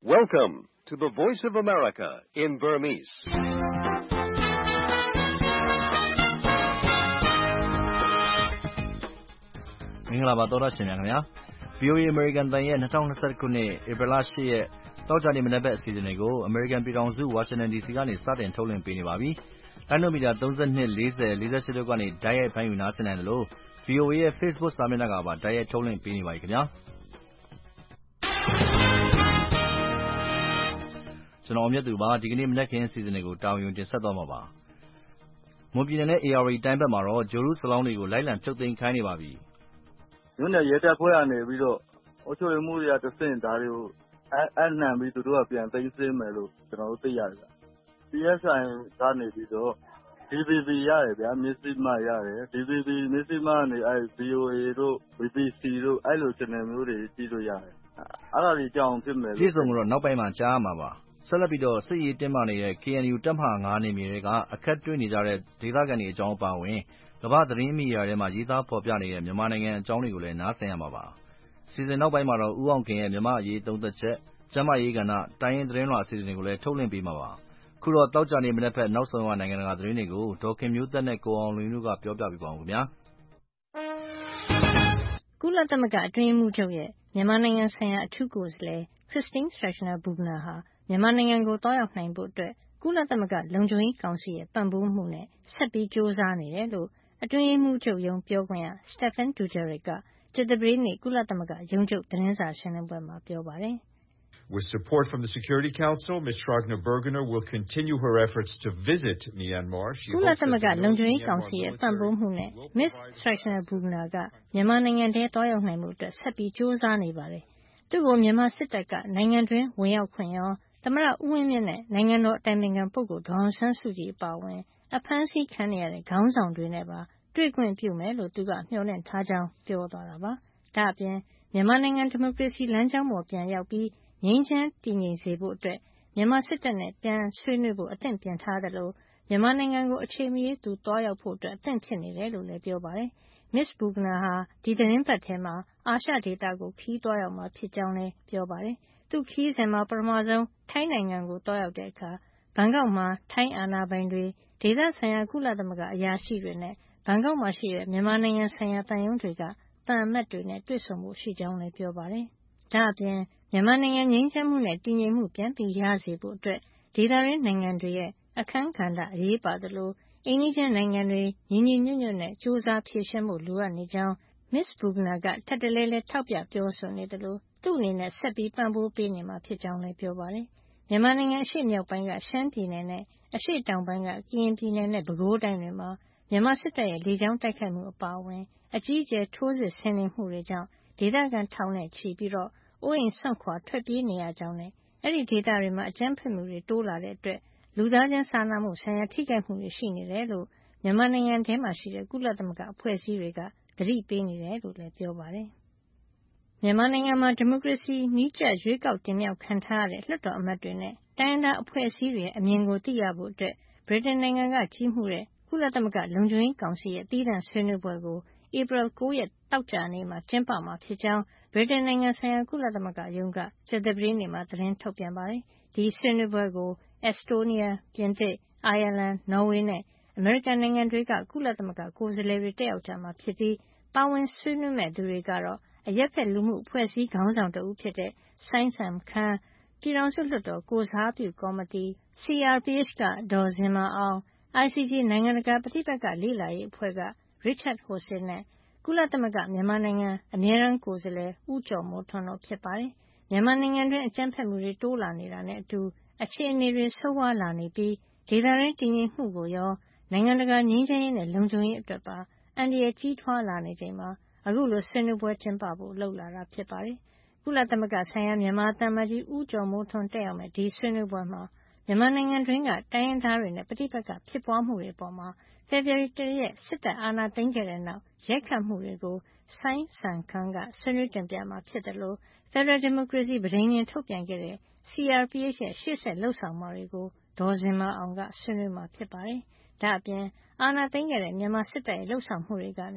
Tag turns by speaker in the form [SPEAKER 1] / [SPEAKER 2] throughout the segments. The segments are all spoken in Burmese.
[SPEAKER 1] Welcome to the Voice of America in Burmese.
[SPEAKER 2] ။မင်္ဂလာပါသောတာရှင်များခင်ဗျာ။ VOA American တန်ရဲ့2021ခုနှစ်ဧပြီလ8ရက်တောက်ကြနေ့မနက်ဘက်အစီအစဉ်တွေကို American ပြည်ထောင်စု Washington DC ကနေစတင်ထုတ်လွှင့်ပေးနေပါပြီ။လိုင်းနိုမီတာ32 40 48တို့ကနေတိုက်ရိုက်ဖမ်းယူနားဆင်နိုင်တယ်လို့ VOA ရဲ့ Facebook စာမျက်နှာကပါတိုက်ရိုက်ထုတ်လွှင့်ပေးနေပါပြီခင်ဗျာ။ကျွန်တော်အမြတ်သူပါဒီကနေ့မနက်ခင်းအစီအစဉ်တွေကိုတာဝန်ယူတင်ဆက်သွားမှာပါ။မွန်ပြည်နယ်နဲ့ AR တိုင်းဘက်မှာတော့ဂျိုလူးစလောင်းတွေကိုလိုက်လံဖြုတ်သိမ်းခိုင်းနေပါပြီ
[SPEAKER 3] ။မြို့နယ်ရဲတပ်ဖွဲ့ကနေပြီးတော့အုပ်ချုပ်ရေးမှူးတွေကတဆင့်ဒါတွေကိုအနှံပြီးသူတို့ကပြန်သိမ်းဆည်းမယ်လို့ကျွန်တော်တို့သိရတယ်။ PSI ကနေပြီးတော့ DVB ရတယ်ဗျာမြစ်စီမရတယ် DVB မြစ်စီမကနေVOA တို့ BBC တို့အဲ့လို channel မျိုးတွေကြည့်လို့ရတယ်။အဲ့ဒါတွေကြောင်းဖြစ်မယ်
[SPEAKER 2] လို့ပြည်စုံကတော့နောက်ပိုင်းမှာကြားရမှာပါ။ဆက်လက်ပြီးတော့စစ်ရေးတင်းမာနေတဲ့ KNU တပ်မဟာ9နေမြေတွေကအခက်တွေ့နေကြတဲ့ဒေသခံတွေအကြောင်းအပါအဝင်ကမ္ဘာသတင်းမီဒီယာတွေမှာရေးသားဖော်ပြနေတဲ့မြန်မာနိုင်ငံအကြောင်းတွေကိုလည်းနားဆင်ရမှာပါ။စီစဉ်နောက်ပိုင်းမှာတော့ဦးအောင်ခင်ရဲ့မြန်မာအရေးသုံးသက်ချက်ကျန်းမာရေးကဏ္ဍတိုင်းရင်းသတင်းလွှာအစီအစဉ်တွေကိုလည်းထုတ်လွှင့်ပေးမှာပါ။ခုတော့တောက်ကြနေမနေ့ဖက်နောက်ဆုံးရနိုင်ငံတကာသတင်းတွေကိုဒေါ်ခင်မျိုးသက်နဲ့ကိုအောင်လွင်တို့ကပြောပြပေးပါဦးခင်ဗျာ
[SPEAKER 4] ။ကုလသမဂ္ဂအတွင်းရေးမှူးချုပ်ရဲ့မြန်မာနိုင်ငံဆိုင်ရာအထူးကိုယ်စားလှယ် Christine Schraner Burgener ဟာမြန်မာနိုင်ငံကိုသွားရောက်နိုင်ဖို့အတွက်ကုလသမဂ္ဂလုံခြုံရေးကောင်စီရဲ့ပံ့ပိုးမှုနဲ့ဆက်ပြီးကြိုးစားနေတယ်လို့အတွင်းရေးမှူးချုပ်ရုံးပြောခွင့်ရ Stéphane Dujarric ကကြာသပတေးနေ့ကုလသမဂ္ဂရုံးချုပ်သတင်းစာရှင်းလင်းပွဲမှာပြောပါတယ်။
[SPEAKER 5] With support from the Security Council, Ms. Schraner Burgener will continue her efforts to visit Myanmar.
[SPEAKER 4] ကုလသမဂ္ဂလုံခြုံရေးကောင်စီရဲ့ပံ့ပိုးမှုနဲ့ Ms. Schraner Burgener ကမြန်မာနိုင်ငံထဲသွားရောက်နိုင်ဖို့အတွက်ဆက်ပြီးကြိုးစားနေပါတယ်။သူ့ကိုမြန်မာစစ်တပ်ကနိုင်ငံတွင်းဝင်ရောက်ခွင့်ရောသမ္မတဦးဝင်းမြင့်နဲ့နိုင်ငံတော်အတိုင်ပင်ခံပုဂ္ဂိုလ်ဒေါ်အောင်ဆန်းစုကြည်အပါအဝင်အဖမ်းဆီးခံနေရတဲ့ခေါင်းဆောင်တွေနဲ့ပါတွေ့ခွင့်ပြုမယ်လို့သူကမျှော်လင့်ထားကြောင်းပြောသွားတာပါ။ဒါ့အပြင်မြန်မာနိုင်ငံဒီမိုကရေစီလမ်းကြောင်းပေါ်ပြန်ရောက်ပြီးငြိမ်းချမ်းတည်ငြိမ်စေဖို့အတွက်မြန်မာစစ်တပ်နဲ့ပြန်ဆွေးနွေးဖို့အသင့်ပြင်ထားသလိုမြန်မာနိုင်ငံကိုအချိန်မရွေးသူသွားရောက်ဖို့အတွက်အသင့်ဖြစ်နေတယ်လို့လည်းပြောပါတယ်။ Ms. Burgener ဟာဒီသီတင်းပတ်ထဲမှာအာရှဒေသကိုခရီးသွားရောက်မှာဖြစ်ကြောင်းလည်းပြောပါတယ်။သူ့ခရီးစဉ်မှာပထမဆုံးထိုင်းနိုင်ငံကိုသွားရောက်တဲ့အခါဘန်ကောက်မှာထိုင်းအာဏာပိုင်တွေဒေသဆိုင်ရာကုလသမဂ္ဂအရာရှိတွေနဲ့ဘန်ကောက်မှာရှိတဲ့မြန်မာနိုင်ငံဆိုင်ရာသံရုံးတွေကသံအမတ်တွေနဲ့တွေ့ဆုံဖို့ရှိကြောင်းလည်းပြောပါတယ်။ဒါ့အပြင်မြန်မာနိုင်ငံငြိမ်းချမ်းမှုနဲ့တည်ငြိမ်မှုပြန်ပြီးရစေဖို့အတွက်ဒေသရင်းနိုင်ငံတွေရဲ့အခန်းကဏ္ဍအရေးပါသလိုအိမ်နီးချင်းနိုင်ငံတွေညီညီညွတ်ညွတ်နဲ့ကြိုးစားဖြေရှင်းဖို့လိုအပ်နေကြောင်း Ms. Burgener ကထပ်တလဲလဲထောက်ပြပြောဆိုနေသလိုသူ့အနေနဲ့ဆက်ပြီးပံ့ပိုးပေးနေမှာဖြစ်ကြောင်းလည်းပြောပါတယ်။မြန်မာနိုင်ငံအရှေ့မြောက်ပိုင်းကရှမ်းပြည်နယ်နဲ့အရှေ့တောင်ပိုင်းကကရင်ပြည်နယ်နဲ့ပဲခူးတိုင်းတွေမှာမြန်မာစစ်တပ်ရဲ့လေကြောင်းတိုက်ခိုက်မှုအပါအဝင်အကြီးအကျယ်ထိုးစစ်ဆင်နေမှုတွေကြောင့်ဒေသခံထောင်နဲ့ချီပြီးတော့အိုးအိမ်စွန့်ခွာထွက်ပြေးနေရကြောင်းနဲ့အဲဒီဒေသတွေမှာအကြမ်းဖက်မှုတွေတိုးလာတဲ့အတွက်လူသားချင်းစာနာမှုဆိုင်ရာထိခိုက်မှုတွေရှိနေတယ်လို့မြန်မာနိုင်ငံထဲမှာရှိတဲ့ကုလသမဂ္ဂအဖွဲ့အစည်းတွေကသတိပေးနေတယ်လို့လည်းပြောပါတယ်။မြန်မာနိုင်ငံမှာဒီမိုကရေစီနည်းကျရွေးကောက်တင်မြှောက်ခံထားရတဲ့လွှတ်တော်အမတ်တွေနဲ့တိုင်းရင်းသားအဖွဲ့အစည်းတွေရဲ့အမြင်ကိုသိရဖို့အတွက်ဗြိတိန်နိုင်ငံကကြီးမှုတဲ့ကုလသမဂ္ဂလုံခြုံရေးကောင်စီရဲ့သီးသန့်ဆွေးနွေးပွဲကိုဧပြီ9ရက်တောက်ကြနေ့မှာကျင်းပမှာဖြစ်ကြောင်းဗြိတိန်နိုင်ငံဆိုင်ရာကုလသမဂ္ဂရုံးကကြာသပတေးနေ့မှာသတင်းထုတ်ပြန်ပါတယ်။ဒီဆွေးနွေးပွဲကိုအက်စတိုးနီးယား၊ပြင်သစ်၊အိုင်ယာလန်၊နော်ဝေနဲ့အမေရိကန်နိုင်ငံတွေကကုလသမဂ္ဂကိုယ်စားလှယ်တွေတက်ရောက်ကြမှာဖြစ်ပြီးပါဝင်ဆွေးနွေးမယ့်သူတွေကတော့အရပ်ဖက်လူမှုအဖွဲ့အစည်းခေါင်းဆောင်တဦးဖြစ်တဲ့စိုင်းစံခမ်း၊ပြည်ထောင်စုလွှတ်တော်ကိုယ်စားပြုကော်မတီ CRPH ကဒေါ်ဇင်မာအောင်၊ ICG နိုင်ငံတကာပဋိပက္ခလေ့လာရေးအဖွဲ့က Richard Horsey နဲ့ကုလသမဂ္ဂမြန်မာနိုင်ငံအမြဲတမ်းကိုယ်စားလှယ်ဦးကျော်မိုးထွန်းတို့ဖြစ်ပါတယ်။မြန်မာနိုင်ငံတွင်းအကြမ်းဖက်မှုတွေတိုးလာနေတာနဲ့အတူအခြေအနေတွေဆိုးဝါးလာနေပြီးဒေသတွင်းတည်ငြိမ်မှုကိုရောနိုင်ငံတကာငြိမ်းချမ်းရေးနဲ့လုံခြုံရေးအတွက်ပါအန္တရာယ်ကြီးထွားလာနေချိန်မှာအခုလိုဆွေးနွေးပွဲကျင်းပဖို့လုပ်လာတာဖြစ်ပါတယ်။ကုလသမဂ္ဂဆိုင်ရာမြန်မာသံအမတ်ကြီးဦးကျော်မိုးထွန်းတက်ရောက်မယ့်ဒီဆွေးနွေးပွဲမှာမြန်မာနိုင်ငံတွင်းကတိုင်းရင်းသားတွေနဲ့ပဋိပက္ခဖြစ်ပွားမှုတွေအပေါ်ဖေဖေါ်ဝါရီ1ရက်စစ်တပ်အာဏာသိမ်းခဲ့တဲ့နောက်ရိုက်ခတ်မှုတွေကိုစိုင်းစံခမ်းကဆွေးနွေးတင်ပြမှာဖြစ်တယ်လို့ဖက်ဒရယ်ဒီမိုကရေစီပဋိညာဉ်ထုတ်ပြန်ခဲ့တဲ့ CRPH ရဲ့ရှေ့ဆက်လုပ်ဆောင်မှာတွေကိုဒေါ်ဇင်မာအောင်ကဆွေးနွေးမှာဖြစ်ပါတယ်။ဒါ့အပြင်အာဏာသိမ်းခဲ့တဲ့မြန်မာစစ်တပ်ရဲ့လုပ်ဆောင်မှုတွေကနေ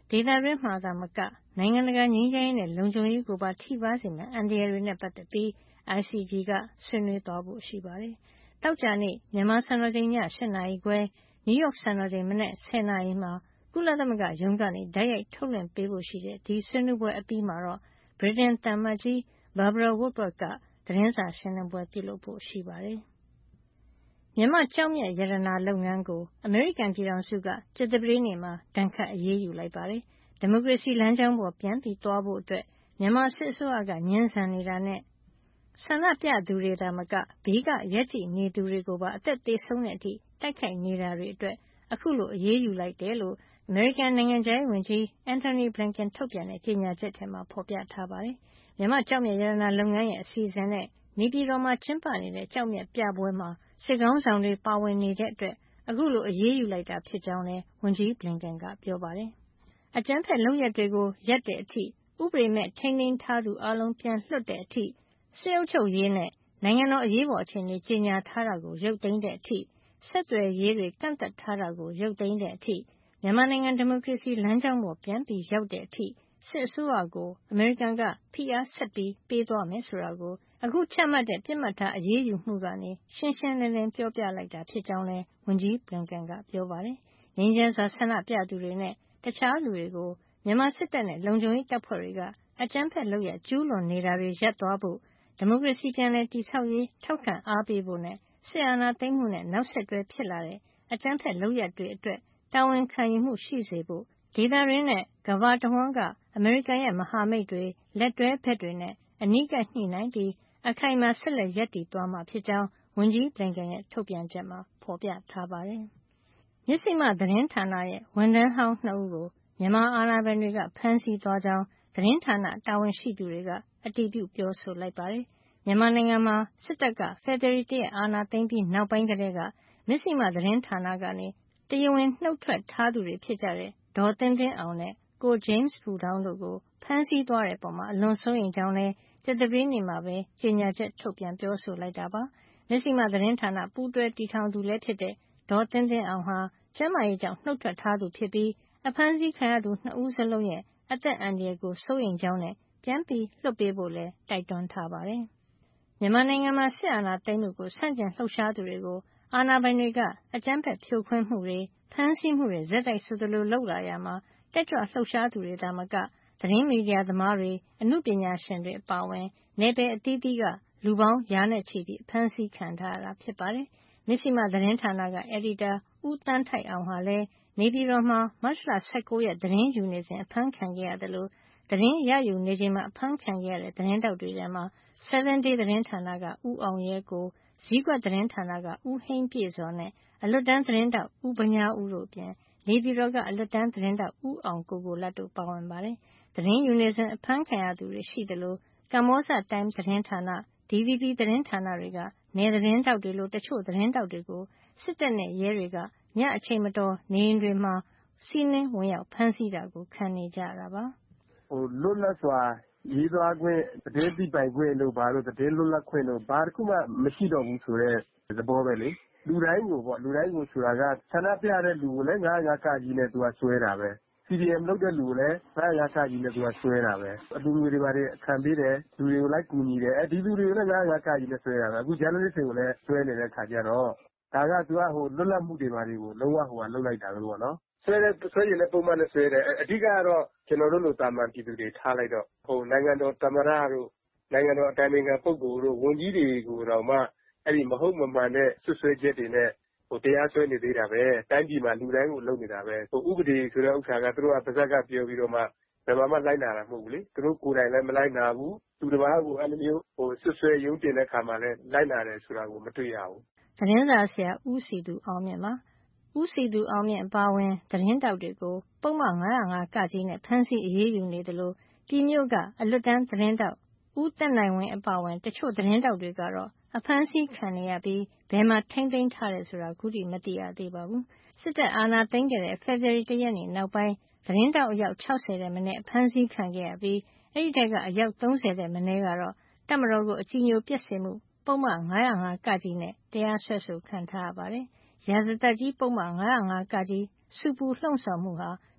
[SPEAKER 4] ဒေသတွင်းမှာသာမကနိုင်ငံတကာငြိမ်းချမ်းရေးနဲ့လုံခြုံရေးကိုပါထိပါးစေမယ့်အန္တရာယ်တွေနဲ့ပတ်သက်ပြီး ICG ကဆွေးနွေးသွားဖို့ရှိပါတယ်။သောကြာနေ့မြန်မာစံတော်ချိန်ည8 နာရီခွဲနယူးယောက်စံတော်ချိန်မနက်10 နာရီမှာကုလသမဂ္ဂရုံးကနေတိုက်ရိုက်ထုတ်လွှင့်ပေးဖို့ရှိတဲ့ဒီဆွေးနွေးပွဲအပြီးမှာတော့ဗြိတိန်သံအမတ်ကြီး Barbara Woodward ကသတင်းစာရှင်းလင်းပွဲပြုလုပ်ဖို့ရှိပါတယ်။မြန်မာကျောက်မျက်ရတနာလုပ်ငန်းကိုအမေရိကန်ပြည်ထောင်စုကကြာသပတေးနေ့မှာဒဏ်ခတ်အရေးယူလိုက်ပါတယ်။ဒီမိုကရေစီလမ်းကြောင်းပေါ်ပြန်ပြီးသွားဖို့အတွက်မြန်မာစစ်အစိုးရကညှင်းဆန်နေတာနဲ့ဆန္ဒပြသူတွေသာမကဘေးကရက်ကြည့်နေသူတွေကိုပါအသက်သေဆုံးတဲ့အထိတိုက်ခိုက်နေတာတွေအတွက်အခုလိုအရေးယူလိုက်တယ်လို့အမေရိကန်နိုင်ငံခြားရေးဝန်ကြီး Antony Blinken ထုတ်ပြန်တဲ့ကြေညာချက်ထဲမှာဖော်ပြထားပါတယ်။မြန်မာကျောက်မျက်ရတနာလုပ်ငန်းရဲ့အစီအစဉ်နဲ့နေပြည်တော်မှာကျင်းပနေတဲ့ကျောက်မျက်ပြပွဲမှာစစ်ခေါင်းဆောင်တွေပါဝင်နေတဲ့အတွက်အခုလိုအရေးယူလိုက်တာဖြစ်ကြောင်းလည်းဝန်ကြီး Blinken ကပြောပါတယ်။အကြမ်းဖက်လုပ်ရပ်တွေကိုရပ်တဲ့အထိဥပဒေမဲ့ထိန်းသိမ်းထားသူအလုံးပြန်လွှတ်တဲ့အထိစစ်အုပ်ချုပ်ရေးနဲ့နိုင်ငံတော်အရေးပေါ်အခြေအနေကြေညာထားတာကိုရုပ်သိမ်းတဲ့အထိဆက်သွယ်ရေးတွေကန့်သတ်ထားတာကိုရုပ်သိမ်းတဲ့အထိမြန်မာနိုင်ငံဒီမိုကရေစီလမ်းကြောင်းပေါ်ပြန်ပြီးရောက်တဲ့အထိစစ်အစိုးရကိုအမေရိကန်ကဖိအားဆက်ပြီးပေးသွားမယ်ဆိုတာကိုအခုချမှတ်တဲ့ပြစ်မှတ်ထားအရေးယူမှုကနေရှင်းရှင်းလင်းလင်းပြောပြလိုက်တာဖြစ်ကြောင်းလည်းဝန်ကြီး Blinken ကပြောပါတယ်။ငြိမ်းချမ်းစွာဆန္ဒပြသူတွေနဲ့တခြားလူတွေကိုမြန်မာစစ်တပ်နဲ့လုံခြုံရေးတပ်ဖွဲ့တွေကအကြမ်းဖက်လုပ်ရပ်ကျူးလွန်နေတာတွေရပ်သွားဖို့ဒီမိုကရေစီပြန်လည်တည်ဆောက်ရေးထောက်ခံအားပေးဖို့နဲ့စစ်အာဏာသိမ်းမှုနဲ့နောက်ဆက်တွဲဖြစ်လာတဲ့အကြမ်းဖက်လုပ်ရပ်တွေအတွက်တာဝန်ခံယူမှုရှိစေဖို့ဒေသတွင်းနဲ့ကမ္ဘာတဝန်းကအမေရိကန်ရဲ့မဟာမိတ်တွေလက်တွဲဘက်တွေနဲ့အနီးကပ်ညှိနှိုင်းပြီးအခိုင်အမာဆက်လက်ရပ်တည်သွားမှာဖြစ်ကြောင်းဝန်ကြီး Blinken ရဲ့ထုတ်ပြန်ချက်မှာဖော်ပြထားပါတယ်။မြစ်စိမသတင်းဌာနရဲ့ဝန်ထမ်းဟောင်း2ဦးကိုမြန်မာအာဏာပိုင်တွေကဖမ်းဆီးသွားကြောင်းသတင်းဌာနတာဝန်ရှိသူတွေကအတည်ပြုပြောဆိုလိုက်ပါတယ်။မြန်မာနိုင်ငံမှာစစ်တပ်ကဖေဖေါ်ဝါရီ1ရက်အာဏာသိမ်းပြီးနောက်ပိုင်းကတည်းကမြစ်စိမသတင်းဌာနကနေတရားဝင်နှုတ်ထွက်ထားသူတွေဖြစ်ကြတဲ့ဒေါ်သင်းသင်းအောင်နဲ့ကို James Fu Dong တို့ကိုဖမ်းဆီးသွားတဲ့အပေါ်အလွန်စိုးရိမ်ကြောင်းလည်းကြာသပတေးနေ့မှာပဲကြေညာချက်ထုတ်ပြန်ပြောဆိုလိုက်တာပါ။မြစ်စိမသတင်းဌာနပူးတွဲတည်ထောင်သူလည်းဖြစ်တဲ့ဒေါ်သင်းသင်းအောင်ဟာကျန်းမာရေးကြောင့်နှုတ်ထွက်ထားသူဖြစ်ပြီးအဖမ်းဆီးခံရသူ2ဦးစလုံးရဲ့အသက်အန္တရာယ်ကိုစိုးရိမ်ကြောင်းနဲ့ပြန်ပြီးလွှတ်ပေးဖို့လည်းတိုက်တွန်းထားပါတယ်။မြန်မာနိုင်ငံမှာစစ်အာဏာသိမ်းမှုကိုဆန့်ကျင်လှုပ်ရှားသူတွေကိုအာဏာပိုင်တွေကအကြမ်းဖက်ဖြိုခွင်းမှုတွေဖမ်းဆီးမှုတွေဆက်တိုက်ဆိုသလိုလုပ်လာရမှာတက်ကြွလှုပ်ရှားသူတွေသာမကသတင်းမီဒီယာသမားတွေအမှုပညာရှင်တွေအပါအဝင်နယ်ပယ်အသီးသီးကလူပေါင်းရာနဲ့ချီပြီးဖမ်းဆီးခံထားရတာဖြစ်ပါတယ်။မြစ်စိမသတင်းဌာနကအယ်ဒီတာဦးသန်းထိုက်အောင်ဟာလည်းနေပြည်တော်မှာမတ်လ19ရက်သတင်းယူနေစဉ်အဖမ်းခံခဲ့ရသလိုသတင်းရယူနေချိန်မှာအဖမ်းခံခဲ့ရတဲ့သတင်းတောက်တွေထဲမှာ 7 Day သတင်းဌာနကဦးအောင်ရဲကိုဇီးကွက်သတင်းဌာနကဦးဟိန်းပြည့်စောနဲ့အလွတ်တန်းသတင်းတောက်ဦးဗညားဦးတို့အပြင်နေပြည်တော်ကအလွတ်တန်းသတင်းတောက်ဦးအောင်ကိုကိုလတ်တို့ပါဝင်ပါတယ်။သတင်းယူနေစဉ်အဖမ်းခံရသူတွေရှိသလိုကမ္ဘောဇတိုင်းမ်သတင်းဌာန DVB သတင်းဌာနတွေကနယ်သတင်းတောက်တွေလိုတချို့သတင်းတောက်တွေကိုစစ်တပ်နဲ့ရဲတွေကညအချိန်မတော်နေအိမ်တွေမှာစီးနင်းဝင်ရောက်ဖမ်းဆီးတာကိုခံနေကြရတာပါ
[SPEAKER 6] ။လွတ်လပ်စွာရေးသွားခွင့်သတင်းသိပိုင်ခွင့်တို့ဘာလို့သတင်းလွတ်လပ်ခွင့်တို့ဘာတစ်ခုမှမရှိတော့ဘူးဆိုတဲ့သဘောပဲလေ။လူတိုင်းကိုဆိုတာကဆန္ဒပြတဲ့လူကိုလည်း905 ကကြီးနဲ့သူကဆွဲတာပဲ။ CDM လုပ်တဲ့လူကိုလည်း905 ကကြီးနဲ့သူကဆွဲတာပဲ။အလူငွေတွေဘာတွေခံပေးတယ်လူတွေကိုလိုက်ကူညီတယ်ဒီလူတွေကိုလည်း905 ကကြီးနဲ့ဆွဲတာပဲ။အခု journalist တွေကိုလည်းဆွဲနေတဲ့အခါကျတော့ဒါကသူကလွတ်လပ်မှုတွေဘာတွေကိုလုံးဝလုပ်လိုက်တာပဲပေါ့နော်။ဆွဲရင်လည်းပုံမှန်နဲ့ဆွဲတယ်အဓိကတော့ကျွန်တော်တို့လိုတာမန်ပြည်သူတွေထားလိုက်တော့နိုင်ငံတော်သမ္မတတို့နိုင်ငံတော်အတိုင်ပင်ခံပုဂ္ဂိုလ်တို့ဝန်ကြီးတွေကိုတော့မှအဲ့ဒီမဟုတ်မမှန်တဲ့ဆွဆွဲချက်တွေနဲ့တရားစွဲနေသေးတာပဲတိုင်းပြည်မှာလူတိုင်းကိုလုပ်နေတာပဲဥပဒေဆိုတဲ့ဥစ္စာကသူတို့ကပါဇက်ကပြောပြီးတော့မှဘယ်မှလိုက်နာတာမဟုတ်ဘူးလေသူတို့ကိုယ်တိုင်လည်းမလိုက်နာဘူးသူတစ်ပါးကိုအဲ့လိုမျိုးဆွဆွဲရုံးတင်တဲ့ခါမှာလည်းလိုက်နာတယ်ဆိုတာကိုမတွေ့ရဘူး
[SPEAKER 4] သတင်းစာဆရာဦးစီသူအောင်မြင့်ပါဦးစီသူအောင်မြင့်အပါအဝင်သတင်းတောက်တွေကိုပုံမှန်905 ကကြီးနဲ့ဖမ်းဆီးအရေးယူနေသလိုပြည်မြို့ကအလွတ်တန်းသတင်းတောက်ဦးသက်နိုင်ဝင်းအပါအဝင်တချို့သတင်းတောက်တွေကတော့အဖမ်းဆီးခံနေရပြီးဘယ်မှာထိမ့်သိမ်းထားတယ်ဆိုတာခုထိမသိရသေးပါဘူး။စစ်တပ်အာဏာသိမ်းခဲ့တဲ့ဖေဖေါ်ဝါရီ1ရက်နေ့နောက်ပိုင်းသတင်းတောက်အယောက်60ထက်မနည်းအဖမ်းဆီးခံခဲ့ရပြီးအဲဒီထဲကအယောက်30ထက်မနည်းကတော့တပ်မတော်ကိုအကြည်ညိုပျက်စေမှုပုံမှန်905 ကကြီးနဲ့တရားစွဲဆိုခံထားရပါတယ်။ရာဇသတ်ကြီးပုံမှန်905 ကကြီးဆူပူလှုံ့ဆော်မှုဟာ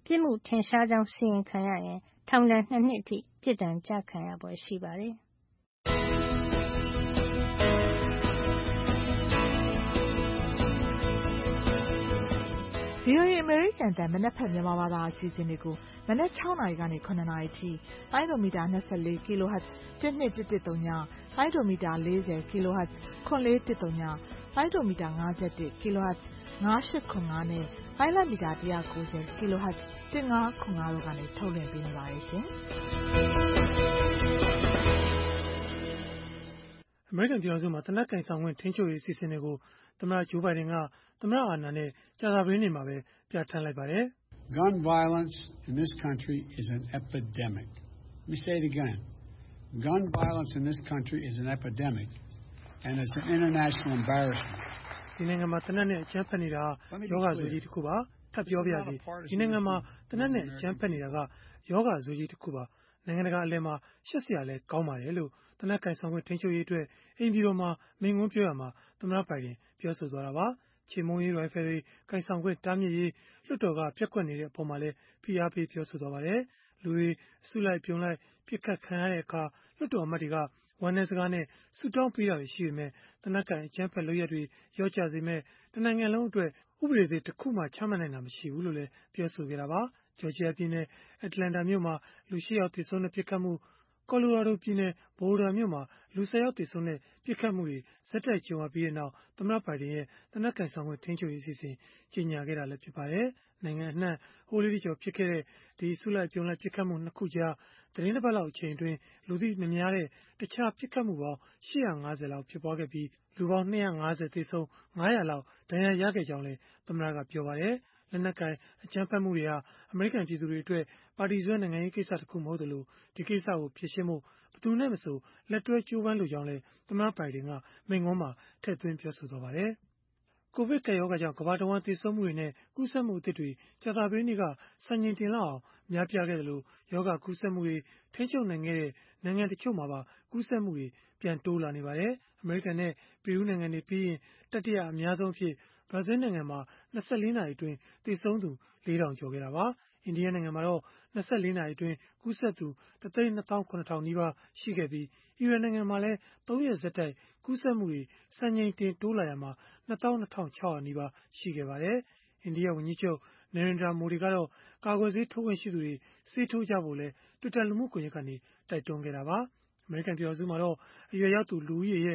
[SPEAKER 4] ပြစ်မှုထင်ရှားကြောင်းစီရင်ခံရရင်ထောင်ဒဏ် 2 နှစ်အထိပြစ်ဒဏ်ကျခံရဖွယ်ရှိပါတယ်။
[SPEAKER 7] VOA အမေရိကန်အသံမနက်ဖြန်မြန်မာဘာသာအစီအစဉ်တွေကိုမနက် 6 နာရီကနေ 7 နာရီအထိလိုင်းဒိုမီတာ 24 kHz 12110 လိုင်းဒိုမီတာ 40 kHz 9410 လိုင်းဒိုမီတာ 51 kHz 9805နဲ့လိုင်းလမီတာ 190 kHz 1505တို့ကနေထုတ်လွှင့်ပေးနေပါတယ်ရှင်။
[SPEAKER 8] အမေရိကန်ပြည်ထောင်စုမှာသေနတ်ကိုင်ဆောင်ခွင့်ထိန်းချုပ်ရေးအစီအစဉ်တွေကိုသမ္မတဂျိုးဘိုင်ဒန်ကသမ္မတအာဏာနဲ့ကြာသပတေးနေ့မှာပဲပြဋ္ဌာန်းလိုက်ပါတယ်။
[SPEAKER 9] Gun violence in this country is an epidemic. Let me say it again. Gun violence in this country is an epidemic and it's an international embarrassment.
[SPEAKER 8] ဒီနိုင်ငံမှာသေနတ်နဲ့အကြမ်းဖက်နေတာယောဂဆိုးကြီးတစ်ခုပါထပ်ပြောပြစီဒီနိုင်ငံမှာသေနတ်နဲ့အကြမ်းဖက်နေတာကယောဂဆိုးကြီးတစ်ခုပါနိုင်ငံတကာအလယ်မှာရှက်စရာလဲကောင်းပါတယ်လို့သေနတ်ကိုင်ဆောင်ခွင့်ထိန်းချုပ်ရေးအတွက်အိမ်ပြည်တော်မှာမိန့်ခွန်းပြောရမှာသမ္မတဘိုင်ဒန်ပြောဆိုသွားတာပါချေမှုန်းရေးရိုင်ဖယ်တွေကိုင်ဆောင်ခွင့်တားမြစ်ရေးလွှတ်တော်ကပြက်ကွက်နေတဲ့အပေါ်မှာလည်းဖိအားပေးပြောဆိုသွားပါတယ်လူတွေအစုလိုက်ပြုံလိုက်ပြစ်ခတ်ခံရတဲ့အခါလွှတ်တော်အမတ်တွေကဝမ်းနည်းစကားနဲ့ဆူတောင်းပေးတာတွေရှိပေမဲ့သေနတ်ကိုင်အကြမ်းဖက်လုပ်ရက်တွေရော့ကျစေမဲ့တနိုင်ငံလုံးအတွက်ဥပဒေသစ်တစ်ခုမှချမှတ်နိုင်တာမရှိဘူးလို့လည်းပြောဆိုခဲ့တာပါဂျော်ဂျီယာပြည်နယ်အတ္တလန္တာမြို့မှာလူ8ယောက်သေဆုံးတဲ့ပြစ်ခတ်မှုကော်လိုရာဒိုပြည်နယ်ဘိုလ်ဒါမြို့မှာလူ10ယောက်သေဆုံးတဲ့ပြစ်ခတ်မှုတွေဆက်တိုက်ကြုံရပြီးနောက်သမ္မတဘိုင်ဒန်ရဲ့သေနတ်ကိုင်ဆောင်ခွင့်ထိန်းချုပ်ရေးအစီအစဉ်ကြေညာခဲ့တာလည်းဖြစ်ပါတယ်နိုင်ငံအနှံ့ဟိုးလေးတကျော်ဖြစ်ခဲ့တဲ့ဒီအစုလိုက်ပြုံလိုက်ပြစ်ခတ်မှု2ခုကြားသတင်းတစ်ပတ်လောက်အချိန်အတွင်းလူသိမများတဲ့တခြားပြစ်ခတ်မှုပေါင်း850လောက်ဖြစ်ပွားခဲ့ပြီးလူပေါင်း250သေဆုံး900လောက်ဒဏ်ရာရခဲ့ကြောင်းလည်းသမ္မတကပြောပါတယ်လက်နက်ကိုင်အကြမ်းဖက်မှုတွေဟာအမေရိကန်ပြည်သူတွေအတွက်ပါတီစွဲနိုင်ငံရေးကိစ္စတစ်ခုမဟုတ်သလိုဒီကိစ္စကိုဖြေရှင်းဖို့ဘယ်သူနဲ့မဆိုလက်တွဲကြိုးပမ်းလိုကြောင်းလည်းသမ္မတဘိုင်ဒန်ကမိန့်ခွန်းမှာထည့်သွင်းပြောဆိုသွားပါတယ်ကိုဗစ်ကပ်ရောဂါကြောင့်ကမ္ဘာတဝန်းသေဆုံးမှုတွေနဲ့ကူးစက်မှုအသစ်တွေကြာသပတေးနေ့ကစံချိန်တင်လောက်အောင်များပြားခဲ့တယ်လို့ယောဂကူးစက်မှုတွေထိန်းချုပ်နိုင်ခဲ့တဲ့နိုင်ငံတချို့မှာပါကူးစက်မှုတွေပြန်တိုးလာနေပါတယ်အမေရိကန်နဲ့ပီရူးနိုင်ငံတွေပြီးရင်တတိယအများဆုံးအဖြစ်ဘရာဇီးနိုင်ငံမှာ24နာရီအတွင်းသေဆုံးသူ4000ကျော်ခဲ့တာပါအိန္ဒိယနိုင်ငံမှာတော့24နာရီအတွင်းကူးစက်သူ1,270,000 နီးပါးရှိခဲ့ပြီးအီရန်နိုင်ငံမှာလည်း3ရက်ဆက်တိုက်ကူးစက်မှုတွေစံချိန်တင်တိုးလာရာမှာ22,600 နီးပါးရှိခဲ့ပါတယ်အိန္ဒိယဝန်ကြီးချုပ်နေရင်ဒရာမိုဒီကတော့ကာကွယ်ဆေးထိုးခွင့်ရှိသူတွေဆေးထိုးကြဖို့လဲ Twitter လူမှုကွန်ရက်ကနေတိုက်တွန်းခဲ့တာပါအမေရိကန်ပြည်ထောင်စုမှာတော့အရွယ်ရောက်သူလူဦးရေရဲ့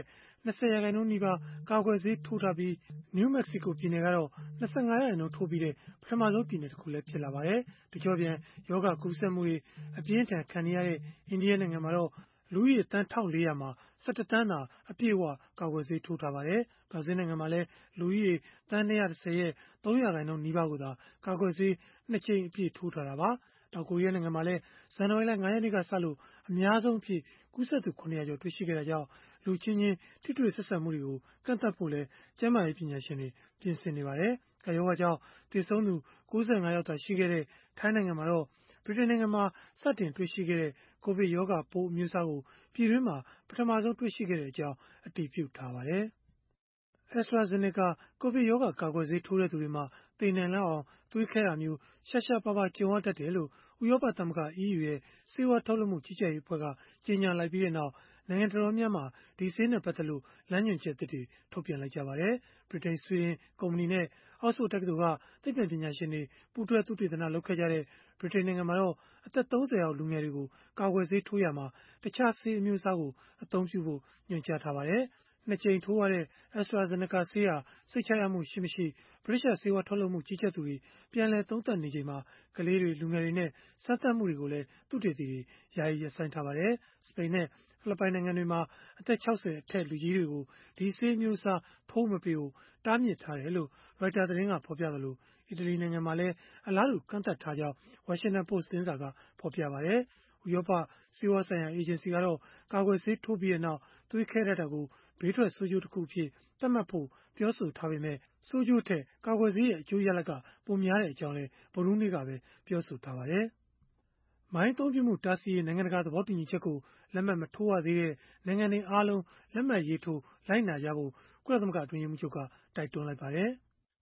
[SPEAKER 8] 20% နီးပါးကာကွယ်ဆေးထိုးထားပြီး New Mexico ပြည်နယ်ကတော့25% ထိုးပြီးတဲ့ပထမဆုံးပြည်နယ်တစ်ခုလည်းဖြစ်လာပါတယ်။တကျော့ပြန်ယောဂကူးစက်မှုတွေအပြင်းထန်ခံနေရတဲ့အိန္ဒိယနိုင်ငံမှာတော့လူဦးရေသန်း 1,400 မှာ17သန်းသာအပြည့်အဝကာကွယ်ဆေးထိုးထားပါတယ်။ဘရာဇီးနိုင်ငံမှာလည်းလူဦးရေသန်း210ရဲ့3% နီးပါးကိုသာကာကွယ်ဆေး2ကြိမ်အပြည့်ထိုးထားတာပါ။တောင်ကိုရီးယားနိုင်ငံမှာလည်းဇန်နဝါရီလ 5 ရက်နေ့ကစလို့အများဆုံးအဖြစ်ကူးစက်သူ900ကျော်တွေ့ရှိခဲ့တာကြောင့်လူချင်းချင်းထိတွေ့ဆက်ဆံမှုတွေကိုကန့်သတ်ဖို့လည်းကျန်းမာရေးပညာရှင်တွေပြင်ဆင်နေပါတယ်။ကပ်ရောဂါကြောင့်သေဆုံးသူ95ယောက်သာရှိခဲ့တဲ့ထိုင်းနိုင်ငံမှာတော့ဗြိတိန်နိုင်ငံမှာစတင်တွေ့ရှိခဲ့တဲ့ကိုဗစ်ရောဂါပိုးအမျိုးအစားကိုပြည်တွင်းမှာပထမဆုံးတွေ့ရှိခဲ့ကြောင်းအတည်ပြုထားပါတယ်။ AstraZeneca ကိုဗစ်ရောဂါကာကွယ်ဆေးထိုးတဲ့သူတွေမှာသေနိုင်လောက်အောင်သွေးခဲတာမျိုးရှားရှားပါးပါးကြုံရတတ်တယ်လို့ဥရောပသမဂ္ဂ EU ရဲ့ဆေးဝါးထုတ်လုပ်မှုကြီးကြပ်ရေးအဖွဲ့ကကြေညာလိုက်ပြီးနောက်နိုင်ငံတော်တော်များများဒီဆေးနဲ့ပတ်သက်လို့လမ်းညွှန်ချက်သစ်တွေထုတ်ပြန်လိုက်ကြပါတယ်။ ဗြိတိန်၊ဆွီဒင်ကုမ္ပဏီနဲ့အောက်စ်ဖို့တက္ကသိုလ်ကသိပ္ပံပညာရှင်တွေပူးတွဲသုတေသနလုပ်ခဲ့ကြတဲ့ဗြိတိန်နိုင်ငံမှာတော့အသက်30အောက်လူငယ်တွေကိုကာကွယ်ဆေးထိုးရာမှာတခြားဆေးအမျိုးအစားကိုအသုံးပြုဖို့ညွှန်ကြားထားပါတယ်။2 ကြိမ်ထိုးရတဲ့ AstraZeneca ဆေးဟာစိတ်ချရမှုရှိမရှိဗြိတိသျှဆေးဝါးထုတ်လုပ်မှုကြီးကြပ်သူတွေပြန်လည်သုံးသပ်နေချိန်မှာကလေးတွေလူငယ်တွေနဲ့စမ်းသပ်မှုတွေကိုလည်းသုတေသီတွေယာယီရပ်ဆိုင်းထားပါတယ်။စပိန်နဲ့ဖိလစ်ပိုင်နိုင်ငံတွေမှာအသက်60အထက်လူကြီးတွေကိုဒီဆေးအမျိုးအစားထိုးမပေးဖို့တားမြစ်ထားတယ်လို့ Reuters သတင်းကဖော်ပြသလိုအီတလီနိုင်ငံမှာလည်းအလားတူကန့်သတ်ထားကြောင်း Washington Post သတင်းစာကဖော်ပြပါတယ်။ဥရောပဆေးဝါးဆိုင်ရာအေဂျင်စီကတော့ကာကွယ်ဆေးထိုးပြီးနောက်သွေးခဲတတ်တာကိုဘေးထွက်ဆိုးကျိုးတစ်ခုအဖြစ်သတ်မှတ်ဖို့ပြောဆိုထားပေမဲ့ဆိုးကျိုးထက်ကာကွယ်ဆေးရဲ့အကျိုးရလဒ်ကပိုများကြောင်းလည်းဗုဒ္ဓဟူးနေ့ကပဲပြောဆိုထားပါတယ်။မိုင်းအသုံးပြုမှုတားဆီးရေးနိုင်ငံတကာသဘောတူညီချက်ကိုလက်မှတ်မထိုးရသေးတဲ့နိုင်ငံတွေအားလုံးလက်မှတ်ရေးထိုးလိုက်နာကြဖို့ကုလသမဂ္ဂအတွင်းရေးမှူးချုပ်ကတိုက်တွန်းလိုက်ပါတယ်။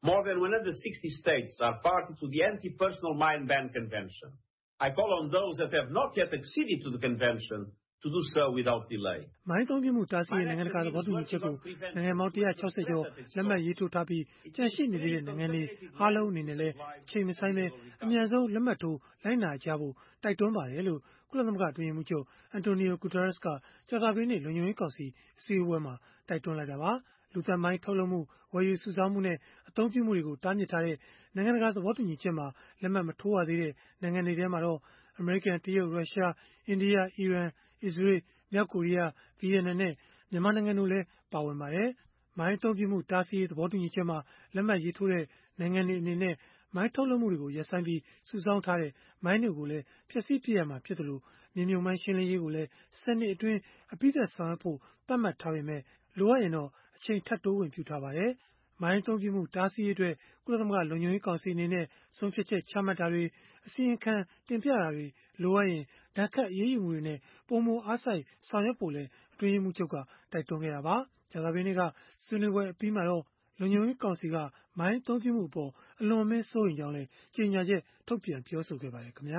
[SPEAKER 10] More than 160 states are party to the Anti-Personal Mine Ban Convention. I call on those that have not yet acceded to the convention to do so without delay.
[SPEAKER 8] မိုင်းသုံးပြမှုတားဆီးရေးနိုင်ငံတကာသဘောတူညီချက်ကိုနိုင်ငံပေါင်း160ကျော်လက်မှတ်ရေးထိုးထားပြီးကြန့်ရှိနေသေးတဲ့နိုင်ငံတွေအားလုံးအနေနဲ့လည်းအချိန်မဆိုင်ပဲအမြန်ဆုံးလက်မှတ်ထိုးလိုက်နာကြဖို့တိုက်တွန်းပါတယ်လို့ကုလသမဂ္ဂအတွင်းရေးမှူးချုပ်အန်တိုနီယိုဂူတာရက်စ်ကကြာသပတေးနေ့လုံခြုံရေးကောင်စီအစည်းအဝေးမှာတိုက်တွန်းလိုက်တာပါလူသတ်မိုင်းထုတ်လုပ်မှုဝယ်ယူစုဆောင်းမှုနဲ့အသုံးပြုမှုတွေကိုတားမြစ်ထားတဲ့နိုင်ငံတကာသဘောတူညီချက်မှာလက်မှတ်မထိုးရသေးတဲ့နိုင်ငံတွေထဲမှာတော့အမေရိကန်တရုတ်ရုရှားအိန္ဒိယအီရန်အစ္စရေးမြောက်ကိုရီးယားဗီယက်နမ်နဲ့မြန်မာနိုင်ငံတို့လည်းပါဝင်ပါတယ်မိုင်းသုံးပြမှုတားဆီးရေးသဘောတူညီချက်မှာလက်မှတ်ရေးထိုးတဲ့နိုင်ငံတွေအနေနဲ့မိုင်းထုတ်လုပ်မှုတွေကိုရပ်ဆိုင်းပြီးစုဆောင်းထားတဲ့မိုင်းတွေကိုလည်းဖျက်ဆီးပစ်ရမှာဖြစ်တယ်လို့မြေမြုံမိုင်းရှင်းလင်းရေးကိုလည်းစနစ်အတွင်းအပိသက်ဆောင်ရွက်ဖို့သတ်မှတ်ထားပေမဲ့လိုအပ်ရင်တော့အချိန်ထပ်တိုးဝင်ပြုထားပါတယ်မိုင်းသုံးပြမှုတားဆီးရေးအတွက်ကုလသမဂ္ဂလုံခြုံရေးကောင်စီအနေနဲ့ဆုံးဖြတ်ချက်ချမှတ်တာတွေအစီရင်ခံတင်ပြတာတွေလိုအပ်ရင်ဒဏ်ခတ်အရေးယူမှုတွေနဲ့ပုံမအားစိုက်ဆောင်ရွက်ဖို့လည်းအတွင်းရေးမှူးချုပ်ကတိုက်တွန်းခဲ့တာပါကြာသပတေးနေ့ကဆွေးနွေးပွဲအပြီးမှာတော့လုံခြုံရေးကောင်စီကမိုင်းသုံးပြမှုအပေါ်အလွန်အမင်းစိုးရိမ်ကြောင်းလည်းကြေညာချက်ထုတ်ပြန်ပြောဆိုခဲ့ပါတယ်ခင်ဗျာ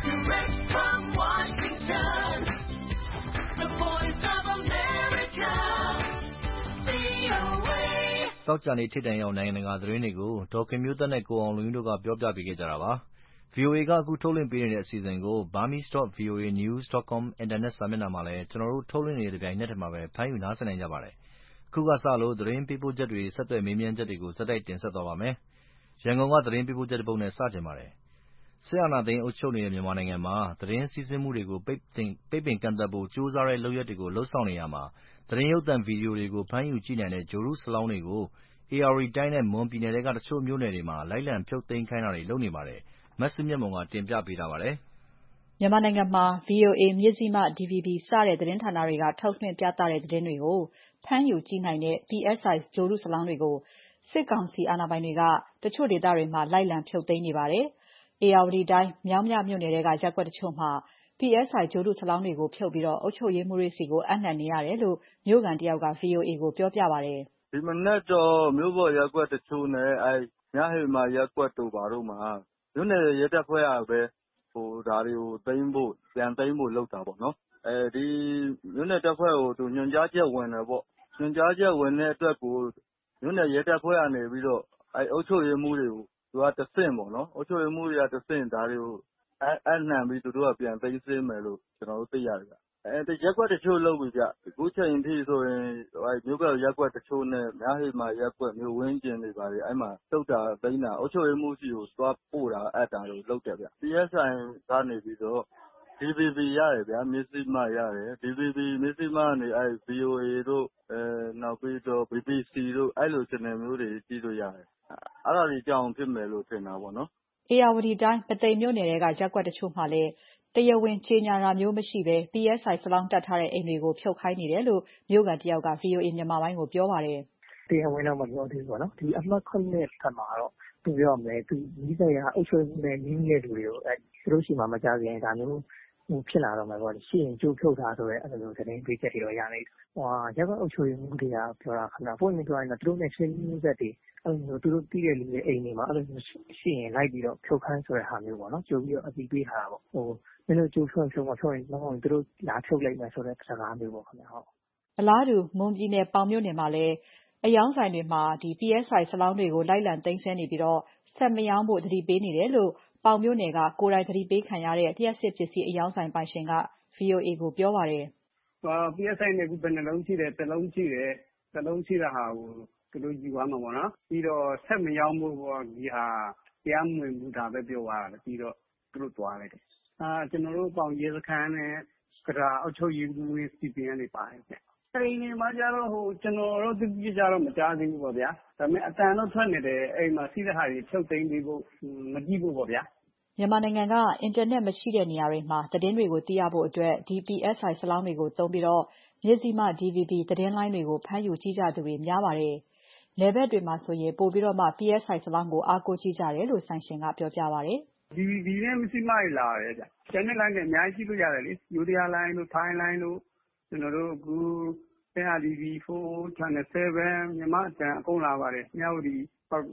[SPEAKER 2] သောကြာနေ့ထိပ်တန်းရောက်နိုင်ငံတကာသတင်းတွေကိုဒေါ်ခင်မျိုးသက်နဲ့ကိုအောင်လွင်ဦးတို့ကပြောပြပေးခဲ့ကြတာပါ။ VOA ကအခုထုတ်လွှင့်ပေးနေတဲ့အစီအစဉ်ကို burmese.voanews.com အင်တာနက်စာမျက်နှာမှာလည်းကျွန်တော်တို့ထုတ်လွှင့်နေတဲ့တပြိုင်နက်တည်းမှာပဲဖမ်းယူနားဆင်နိုင်ကြပါတယ်။အခုကစလို့သတင်းပေးပို့ချက်တွေဆက်သွယ်မေးမြန်းချက်တွေကိုဆက်တိုက်တင်ဆက်သွားပါမယ်။ရန်ကုန်ကသတင်းပေးပို့ချက်တစ်ပုဒ်နဲ့စတင်ပါတယ်။စစ်အာဏာသိမ်းအုပ်ချုပ်နေတဲ့မြန်မာနိုင်ငံမှာသတင်းစီးဆင်းမှုတွေကိုပိတ်ပင်ကန့်သတ်ဖို့ကြိုးစားတဲ့လုပ်ရပ်တွေကိုလုပ်ဆောင်နေရာမှာသတင်းရုပ်သံဗီဒီယိုတွေကိုဖမ်းယူကြည့်နိုင်တဲ့ဂြိုလ်တုစလောင်းတွေကိုဧရာဝတီတိုင်းနဲ့မွန်ပြည်နယ်ထဲကတချို့မြို့နယ်တွေမှာလိုက်လံဖြုတ်သိမ်းခိုင်းတာတွေလုပ်နေပါတယ်။မစုမြတ်မွန်ကတင်ပြပေးထားပါတယ်
[SPEAKER 11] ။မြန်မာနိုင်ငံမှာ VOA, မဇ္ဈိမ, DVB စတဲ့သတင်းဌာနတွေကထုတ်လွှင့်ပြသတဲ့သတင်းတွေကိုဖမ်းယူကြည့်နိုင်တဲ့ PSI ဂြိုလ်တုစလောင်းတွေကိုစစ်ကောင်စီအာဏာပိုင်တွေကတချို့ဒေသတွေမှာလိုက်လံဖြုတ်သိမ်းနေပါတယ်။ဧရာဝတီတိုင်းမြောင်းမြမြို့နယ်ထဲကရပ်ကွက်တချို့မှာ PSI ဂြိုလ်တုစလောင်းတွေကိုဖြုတ်ပြီးအုပ်ချုပ်ရေးမှူးတွေဆီအပ်နှံနေရတယ်လို့မြို့ခံတယောက်က VOA ကိုပြောပြပါတယ်
[SPEAKER 3] ။ဒီမနက်တော့မြို့ပေါ်ရပ်ကွက်တချို့နဲ့မြဟိမရပ်ကွက်တို့ဘာတို့မှာမြို့နယ်ရဲတပ်ဖွဲ့ကပဲဒါတွေကိုပြန်သိမ်းဖို့လုပ်တာပေါ့နော်။ဒီမြို့နယ်တပ်ဖွဲ့ကိုညွှန်ကြားချက်ဝင်တယ်ပေါ့။ညွှန်ကြားချက်ဝင်တဲ့အတွက်ကိုမြို့နယ်ရဲတပ်ဖွဲ့ကနေပြီးတော့အုပ်ချုပ်ရေးမှူးတွေကိုသူကတဆင့်ပေါ့နော်။အုပ်ချုပ်ရေးမှူးတွေကတဆင့်ဒါတွေကိုအပ်နှံပြီးသူတို့ကပြန်သိမ်းဆည်းမယ်လို့ကျွန်တော်တို့သိရတယ်ဗျ။ရပ်ကွက်တချို့လုပ်ပြီဗျ။အခုချိန်ထိဆိုရင်မြို့ပေါ်ရပ်ကွက်တချို့နဲ့မြဟိမရပ်ကွက်မြို့ဝင်းကျင်တွေဘာတွေအဲ့မှာတုတ်တာသိမ်းတာအုပ်ချုပ်ရေးမှူးစီကိုသွားပို့တာအပ်တာတွေလုပ်တယ်ဗျ။ PSI ကနေပြီးတော့ DVB ရတယ်ဗျာမဇ္ဈိမရတယ်။ DVB မဇ္ဈိမကနေVOA တို့နောက်ပြီးတော့ BBC တို့အဲ့လို channel မျိုးတွေကြည့်လို့ရတယ်။အဲ့ဒါတွေကြောင့်ဖြစ်မယ်လို့ထင်တာပေါ့နော်
[SPEAKER 11] ။ဧရာဝတီတိုင်းပုသိမ်မြို့နယ်ထဲကရပ်ကွက်တချို့မှာလည်းတရားဝင်ကြေညာတာမျိုးမရှိဘဲ PSI စလောင်းတပ်ထားတဲ့အိမ်တွေကိုဖြုတ်ခိုင်းနေတယ်လို့မြို့ခံတယောက်က VOA မြန်မာပိုင်းကိုပြောပါတယ်
[SPEAKER 6] ။တရားဝင်တော့မပြောသေးဘူးပေါ့နော်။ဒီအမှတ် 7 ဘက်မှာတော့သူပြောမယ်သူနီးစပ်ရာအုပ်ချုပ်ရေးနဲ့နီးတဲ့လူတွေကိုသူတို့ရှိမှမကြခင်ဒါမျိုးဖြစ်လာတော့မယ်ပေါ့။ရှိရင်ကြိုးဖြုတ်တာဆိုရဲအဲ့လိုမျိုးသတင်းပေးချက်တွေတော့ရနေတယ်။ရပ်ကွက်အုပ်ချုပ်ရေးမှူးတွေကပြောတာခင်ဗျ။ပွင့်ပွင့်ပြောရရင်တော့သူတို့နဲ့ချင်းမျိုးဆက်တွေအဲ့လိုမျိုးသူတို့တီးတဲ့လူတွေအိမ်တွေမှာအဲ့လိုမျိုးရှိရင်လိုက်ပြီးတော့ဖြုတ်ခိုင်းဆိုတဲ့ဟာမျိုးပေါ့နော်။ကြိုပြီးတော့အတိပေးထားတာပေါ့။မင်းတို့ကြိုးဖြုတ်မဖြုတ်ရင်သူတို့လာဖြုတ်လိုက်မယ်ဆိုတဲ့စကားမျိုးပေါ့ခင်ဗျ
[SPEAKER 11] ။အလားတူမွန်ပြည်နယ်ပေါင်မြို့နယ်မှာလည်းအယောင်ဆိုင်တွေမှာPSI စလောင်းတွေကိုလိုက်လံသိမ်းဆည်းနေပြီးဆက်မရောင်းဖို့သတိပေးနေတယ်လို့ပေါင်မြို့နယ်ကကိုယ်တိုင်သတိပေးခံရတဲ့လျှပ်စစ်ပစ္စည်းအယောင်ဆိုင်ပိုင်ရှင်က VOA ကိုပြောပါတယ်
[SPEAKER 12] ။ PSI နဲ့ဘယ်နှလုံးရှိတယ်တစ်လုံးရှိတယ်။တစ်လုံးရှိတဲ့ဟာကိုသူတို့ယူသွားမှာပေါ့နော်။ပြီးတော့ဆက်မရောင်းဖို့ပေါ့ဒီဟာတရားမဝင်ဘူးဒါပဲပြောသွားတာပြီးတော့သူတို့သွားလိုက်တယ်။ကျွန်တော်တို့ပေါင်ရဲစခန်းနဲ့ကရာအုပ်ချုပ်ရေးမှူး CPN တွေပါတယ်ဗျ။အိမ်တွေမှာကျတော့ကျွန်တော်တို့သူပြကြတော့မကြားသေးဘူးပေါ့ဗျာ။ဒါပေမဲ့အတန်တော့ထွက်နေတယ်အိမ်မှာစီးတဲ့ဟာတွေဖြုတ်သိမ်းပေးဖို့မကြည့်ဖို့ပေါ့ဗျာ
[SPEAKER 11] ။မြန်မာနိုင်ငံကအင်တာနက်မရှိတဲ့နေရာတွေမှာသတင်းတွေကိုသိရဖို့အတွက်ဒီ PSI စလောင်းတွေကိုသုံးပြီးမဇ္ဈိမ DVB သတင်းလိုင်းတွေကိုဖမ်းယူကြည့်ကြသူတွေများပါတယ်။နယ်ဘက်တွေမှာဆိုရင်ပိုပြီးတော့မှ PSI စလောင်းကိုအားကိုးကြည့်ကြတယ်လို့ဆိုင်ရှင်ကပြောပြပါတယ်
[SPEAKER 12] ။ DVB နဲ့မဇ္ဈိမတွေလာတယ်ဗျ။ကျန်တဲ့လိုင်းတွေအများကြီးကြည့်လို့ရတယ်လေ။ယူရီးယားလိုင်းတို့ထိုင်းလိုင်းတို့ကျွန်တော်တို့အခုARTV4 Channel 7မြန်မာအတန်အကုန်လာပါတယ်။မြဝတီ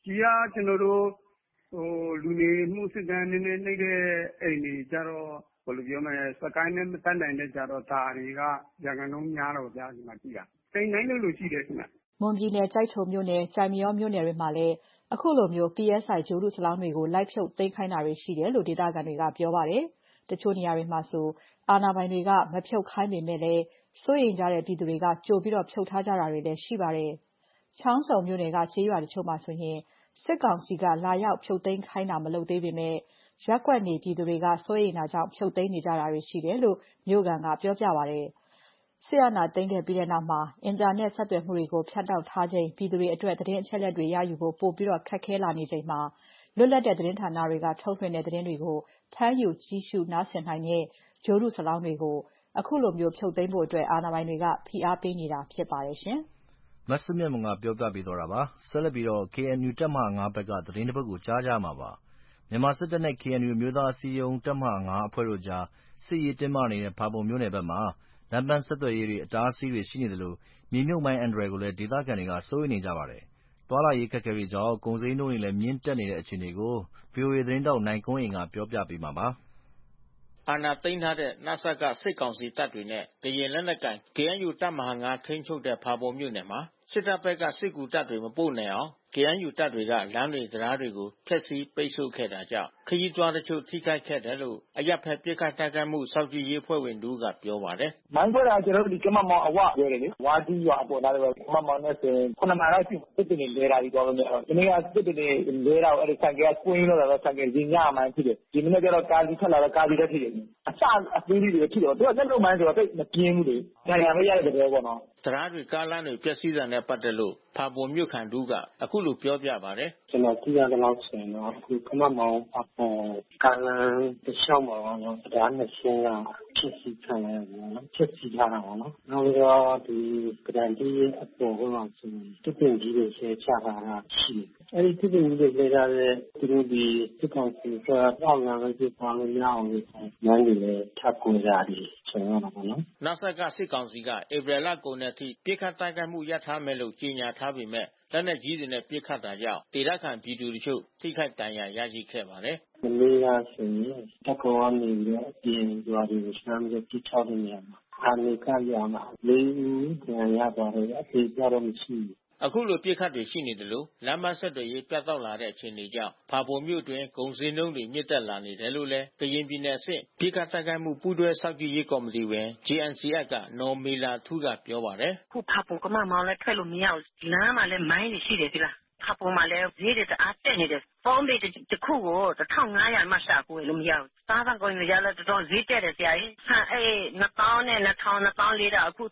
[SPEAKER 12] ဒီကကျွန်တော်တို့လူနေမှုစစ်တမ်းနည်းနည်းနှိမ့်တဲ့အိမ်တွေကြတော့ဘယ်လိုပြောမလဲစကိုင်းနဲ့မတတ်နိုင်တဲ့ကြတော့ဒါတွေကရန်ကုန်လုံးများတော့ဗျာဒီမှာကြည့်တာတိမ်တိုင်းလို့ရှိတယ်ခင်ဗျ
[SPEAKER 11] မွန်ပြည်နယ်ကျိုက်ထုံမြို့နယ်ကြိုင်မရောမြို့နယ်တွေမှာလည်းအခုလိုမျိုး PSI ဂြိုဟ်တုစလောင်းတွေကိုလိုက်ဖြုတ်သိမ်းခိုင်းတာတွေရှိတယ်လို့ဒေသခံတွေကပြောပါတယ်။တချို့နေရာတွေမှာဆိုအာဏာပိုင်တွေကမဖြုတ်ခိုင်းပေမဲ့လည်းစိုးရိမ်ကြတဲ့ပြည်သူတွေကကြိုပြီးဖြုတ်ထားကြတာတွေလည်းရှိပါတယ်။ချောင်းဆုံမြို့နယ်ကကျေးရွာတချို့မှာဆိုရင်စစ်ကောင်စီကလာရောက်ဖြုတ်သိမ်းခိုင်းတာမလုပ်သေးပေမဲ့ရပ်ကွက်နေပြည်သူတွေကစိုးရိမ်တာကြောင့်ဖြုတ်သိမ်းနေကြတာတွေရှိတယ်လို့မြို့ခံကပြောပြပါတယ်။စစ်အာဏာသိမ်းခဲ့ပြီးတဲ့နောက်မှာအင်တာနက်ဆက်သွယ်မှုတွေကိုဖြတ်တောက်ထားချိန်ပြည်သူတွေအတွက်သတင်းအချက်အလက်တွေရယူဖို့ပိုပြီးခက်ခဲလာနေချိန်မှာလွတ်လပ်တဲ့သတင်းဌာနတွေကထုတ်လွှင့်တဲ့သတင်းတွေကိုဖမ်းယူကြည့်ရှုနားဆင်နိုင်တဲ့ဂြိုဟ်တုစလောင်းတွေကိုအခုလိုမျိုးဖြုတ်သိမ်းဖို့အာဏာပိုင်တွေကဖိအားပေးနေတာဖြစ်ပါတယ်ရှင်
[SPEAKER 2] ။မစုမြတ်မွန်ကပြောပြပေးသွားတာပါ။ဆက်လက်ပြီး KNU တပ်မဟာ 5 ဘက်ကသတင်းတစ်ပုဒ်ကိုကြားကြမှာပါ။မြန်မာစစ်တပ်နဲ့ KNU အမျိုးသားအစည်းအရုံးတပ်မဟာ 5 အဖွဲ့တို့ကြားစစ်ရေးတင်းမာနေတဲ့ဖာပွန်မြို့နယ်ဘက်မှာလမ်းပန်းဆက်သွယ်ရေးအတားအဆီးတွေရှိနေသလိုမြေမြှုပ်မိုင်းအန္တရာယ်ကိုလည်းဒေသခံတွေကစိုးရိမ်နေကြပါတယ်။သွားလာရေးအခက်အခဲတွေကြောင့်ကုန်ဈေးနှုန်းတွေလည်းမြင့်တက်နေတဲ့အခြေအနေကို VOA သတင်းထောက်နိုင်ကွန်းအိန်ကပြောပြပေးမှာပါ။
[SPEAKER 13] အာဏာသိမ်းထားတဲ့နစကစစ်ကောင်စီတပ်တွေနဲ့ကရင်လက်နက်ကိုင် KNU တပ်မဟာ 5 ထိန်းချုပ်တဲ့ဖာပွန်မြို့နယ်မှာစစ်တပ်ဘက်ကစစ်ကူတပ်တွေမပို့နိုင်အောင် KNU တပ်တွေကလမ်းတွေတရားတွေကိုဖျက်ဆီးပိတ်ဆို့ခဲ့တာကြောင့်ခရီးသွားတချို့ထိခိုက်ခဲ့တယ်လို့အရပ်ဘက်ပစ်ခတ်တိုက်ခိုက်မှုစောင့်ကြည့်ရေးအဖွဲ့ဝင်တို့ကပြောပါတယ်
[SPEAKER 14] ။မိုင်းခွဲတာကျွန်တော်တို့ဒီကမမောင်အဝပြောတယ်လေ။ဝါတီးရွာအပေါ်လာတော့ကမမောင်နဲ့ဆိုရင်9မိုင်လောက်ရှိစစ်တင်လဲတာဒီတော့လည်းဒီနေ့ကစစ်တင်လဲတာအဲ့ဒီဆိုင်ကကွင်းလို့တော့ဆိုင်ကဒီညမိုင်းဖြစ်တယ်။ဒီနေ့ကျတော့ကားကြီးထွက်လာတော့ကားကြီးတက်ဖြစ်တယ်။အစအသေးလေးတွေဖြစ်တော့သူကလက်လုံးမိုင်းဆိုတော့တိတ်မပြင်းဘူးလေ။ညာမရတဲ့တဲ့ပေါ့နော်
[SPEAKER 13] ။တရားတွေကားလမ်းတွေပျက်စီးတာနဲ့ပတ်သက်လို့ဖာပွန်မြို့ခံတို့ကအခုလိုပြောပြပါတယ်
[SPEAKER 14] ။ကျွန်တော်ကြည့်ရတဲ့လောက်ဆိုရင်တော့အခုကမမောင်အပေါ်ကားလမ်းတစ်လျှောက်မှာတော့တရားနဲ့ရှင်းတာဖြစ်စီခံရတယ်နော်ဖြစ်စီထားတာပေါ့နော်။နောက်တော့ဒီကရန်တီအပေါ်ကတော့ဆိုတစ်ပင်ကြီးတွေဆဲချတာရှိတယ်။အဲ့ဒီတစ်ပင်ကြီးတွေလဲထားတဲ့သူတို့ဒီစစ်ကောင်စီကအောက်လာပဲပြပါလို့ရအောင်လို့မန်းတွေလည်းထပ်ကိုရတယ်ဆိုတော့ပေါ့နော်
[SPEAKER 13] ။နစကစစ်ကောင်စီကဧပြီလကုန်တဲ့အထိပြစ်ခတ်တိုက်ခိုက်မှုရပ်ထားမယ်လို့ကြေညာထားပေမဲ့လက်နက်ကြီးတွေနဲ့ပစ်ခတ်တာကြောင့်ဒေသခံပြည်သူတို့ထိခိုက်ဒဏ်ရာရရှိခဲ့ပါတယ်
[SPEAKER 14] ။မနေ့ကဆိုရင်တပ်ကောင်ကနေပြီးတော့အပြင်ရွာတွေကိုရှမ်းပြီးပြစ်ချတဲ့နေရာမှာအာမေကရွာမှာ၄ဦးဒဏ်ရာရပါတယ်အသေးကြတော့မရှိဘူး
[SPEAKER 13] အခုလိုပြစ်ခတ်တွေရှိနေတယ်လို့လမ်းမဆက်တွေပြတ်တောက်လာတဲ့အခြေအနေကြောင့်ဖာပွန်မြို့တွင်ကုန်စည်နှုန်းတွေမြင့်တက်လာနေတယ်လို့လည်းကရင်ပြည်နယ်အဆင့်ပြစ်ခတ်တိုက်ခိုက်မှုပူးတွဲစောင့်ကြည့်ရေးကော်မတီဝင် JNCF ကနော်မီလာထူးကပြောပါတယ်
[SPEAKER 15] ခုဖာပွန်ကမမောင်လည်းထွက်လို့မရဘူးလမ်းမှာလည်းမိုင်းတွေရှိတယ်ဒီလားဖာပွန်မှာလည်းဈေးတွေတအားတက်နေတယ်ဖုန်းတွေတစ်ခုကို1500မှရှာကိုလို့မရဘူးစားသောက်ကုန်တွေလည်းတော်တော်ဈေးတက်တယ်ဆရာကြီးဆန်အေး2000နဲ့2400အခု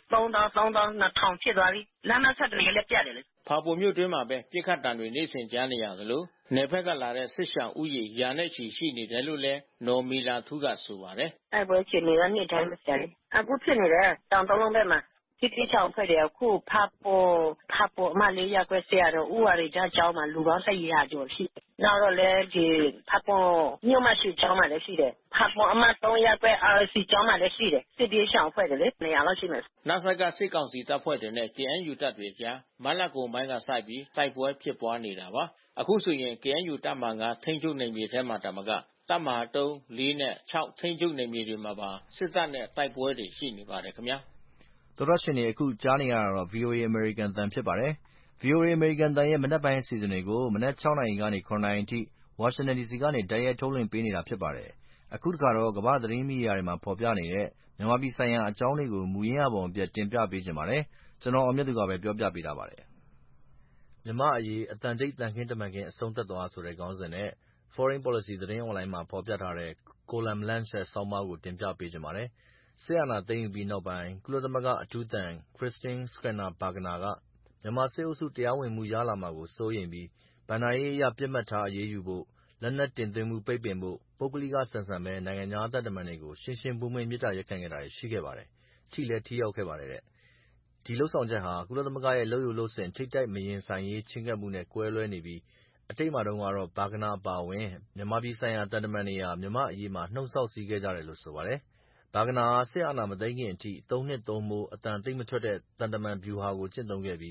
[SPEAKER 15] 3000ဖြစ်သွားပြီလမ်းမဆက်တွေလည်းပြတ်တယ်လေ
[SPEAKER 13] ဖာပွန်မြို့တွင်းမှာပဲပြစ်ခတ်တံတွေနေ့စဉ်ကြားနေရသလိုနယ်ဘက်ကလာတဲ့စစ်ရှောင်ဥယျာဉ်ရာနဲ့ချီရှိနေတယ်လို့လည်းနော်မီလာထူးကဆိုပါတယ်
[SPEAKER 15] အဲ့ပွဲချင်နေတာနေ့တိုင်းမဆရာကြီးအခုဖြစ်နေတယ်တောင်တလုံးဘက်မှာတိချောင်ဖွဲ့တယ်အခုဖာပေါ်အမလေးရက်ွက်ဆရာတော်ဥဝါရိဒကျောင်းမှာလူပေါင်း100ကျော်ရှိတယ်။နောက်တော့လည်းဒီဖာပေါ်မြို့မရှိကျောင်းမှာလည်းရှိတယ်။ဖာပေါ်အမ3ရက်ွက် RC ကျောင်းမှာလည်းရှိတယ်။စစ်ပြေးရှောင်ဖွဲ့တယ်လေနေရာလောက်ရှိမယ်
[SPEAKER 13] ။နစကစစ်ကောင်စီတပ်ဖွဲ့တွေနဲ့ KNU တပ်တွေကြားမလကုံပိုင်းကစပြီးတိုက်ပွဲဖြစ်ပွားနေတာပါ။အခုဆိုရင် KNU တပ်မဟာ 5ထိန်းချုပ်နယ်မြေထဲမှာတမကတပ်မဟာ 3, 4နဲ့ 6ထိန်းချုပ်နယ်မြေတွေမှာပါစစ်တပ်နဲ့တိုက်ပွဲတွေရှိနေပါတယ်ခင်ဗျာ။
[SPEAKER 2] သောတရှင်တွေအခုကြားနေရတာတော့ VOA American အသံဖြစ်ပါတယ်။ VOA American အသံရဲ့မနက်ပိုင်းအစီအစဉ်တွေကိုမနက်6နာရီကနေ9နာရီအထိ Washington DC ကနေတိုက်ရိုက်ထုတ်လွှင့်ပေးနေတာဖြစ်ပါတယ်။အခုတခါတော့ကမ္ဘာ့သတင်းမီဒီယာတွေမှာဖော်ပြနေတဲ့မြန်မာပြည်ဆိုင်ရာအကြောင်းတွေကိုမူရင်းအပေါ်မပြတ်တင်ပြပေးချင်ပါတယ်။ကျွန်တော်အောင်မြတ်သူကပဲပြောပြပေးထားပါတယ်။မြန်မာ့အရေးအသံတိတ်တန်ခင်းတမန်ခင်းအဆုံးသတ်သွားဆိုတဲ့ခေါင်းစဉ်နဲ့ Foreign Policy သတင်းအွန်လိုင်းမှာဖော်ပြထားတဲ့ Column Lunch ရဲ့ဆောင်းပါးကိုတင်ပြပေးချင်ပါတယ်။စစ်အာဏာသိမ်းယူပြီးနောက်ပိုင်းကုလသမဂ္ဂအထူးသံ Christine Schraner Burgener ကမြန်မာစစ်အုပ်စုတရားဝင်မှုရလာမှာကိုစိုးရိမ်ပြီးဘဏ္ဍာရေးအရပစ်မှတ်ထားအရေးယူဖို့လက်နက်တင်သွင်းမှုပိတ်ပင်ဖို့ပုဂ္ဂလိကဆန်ဆန်ပဲနိုင်ငံခြားသံတမန်တွေကိုရှင်းရှင်းပွင့်ပွင့်မေတ္တာရပ်ခံခဲ့တာတွေရှိခဲ့ပါတယ်။ထိလည်းထိရောက်ခဲ့ပါတယ်တဲ့။ဒီလုပ်ဆောင်ချက်ဟာကုလသမဂ္ဂရဲ့လုပ်ရိုးလုပ်စဉ်ထိပ်တိုက်မရင်ဆိုင်ရေးချဉ်းကပ်မှုနဲ့ကွဲလွဲနေပြီးအတိတ်မှာတုန်းကတော့Burgenerအပါအဝင်မြန်မာပြည်ဆိုင်ရာသံတမန်တွေဟာမြန်မာ့အရေးမှာနှုတ်ဆောက်စည်းခဲ့ကြတယ်လို့ဆိုပါတယ်။Burgenerဟာစစ်အာဏာမသိမ်းခင်အထိ3နှစ်3မိုးအသံသိပ်မထွက်တဲ့သံတမန်ဗျူဟာကိုကျင့်သုံးခဲ့ပြီး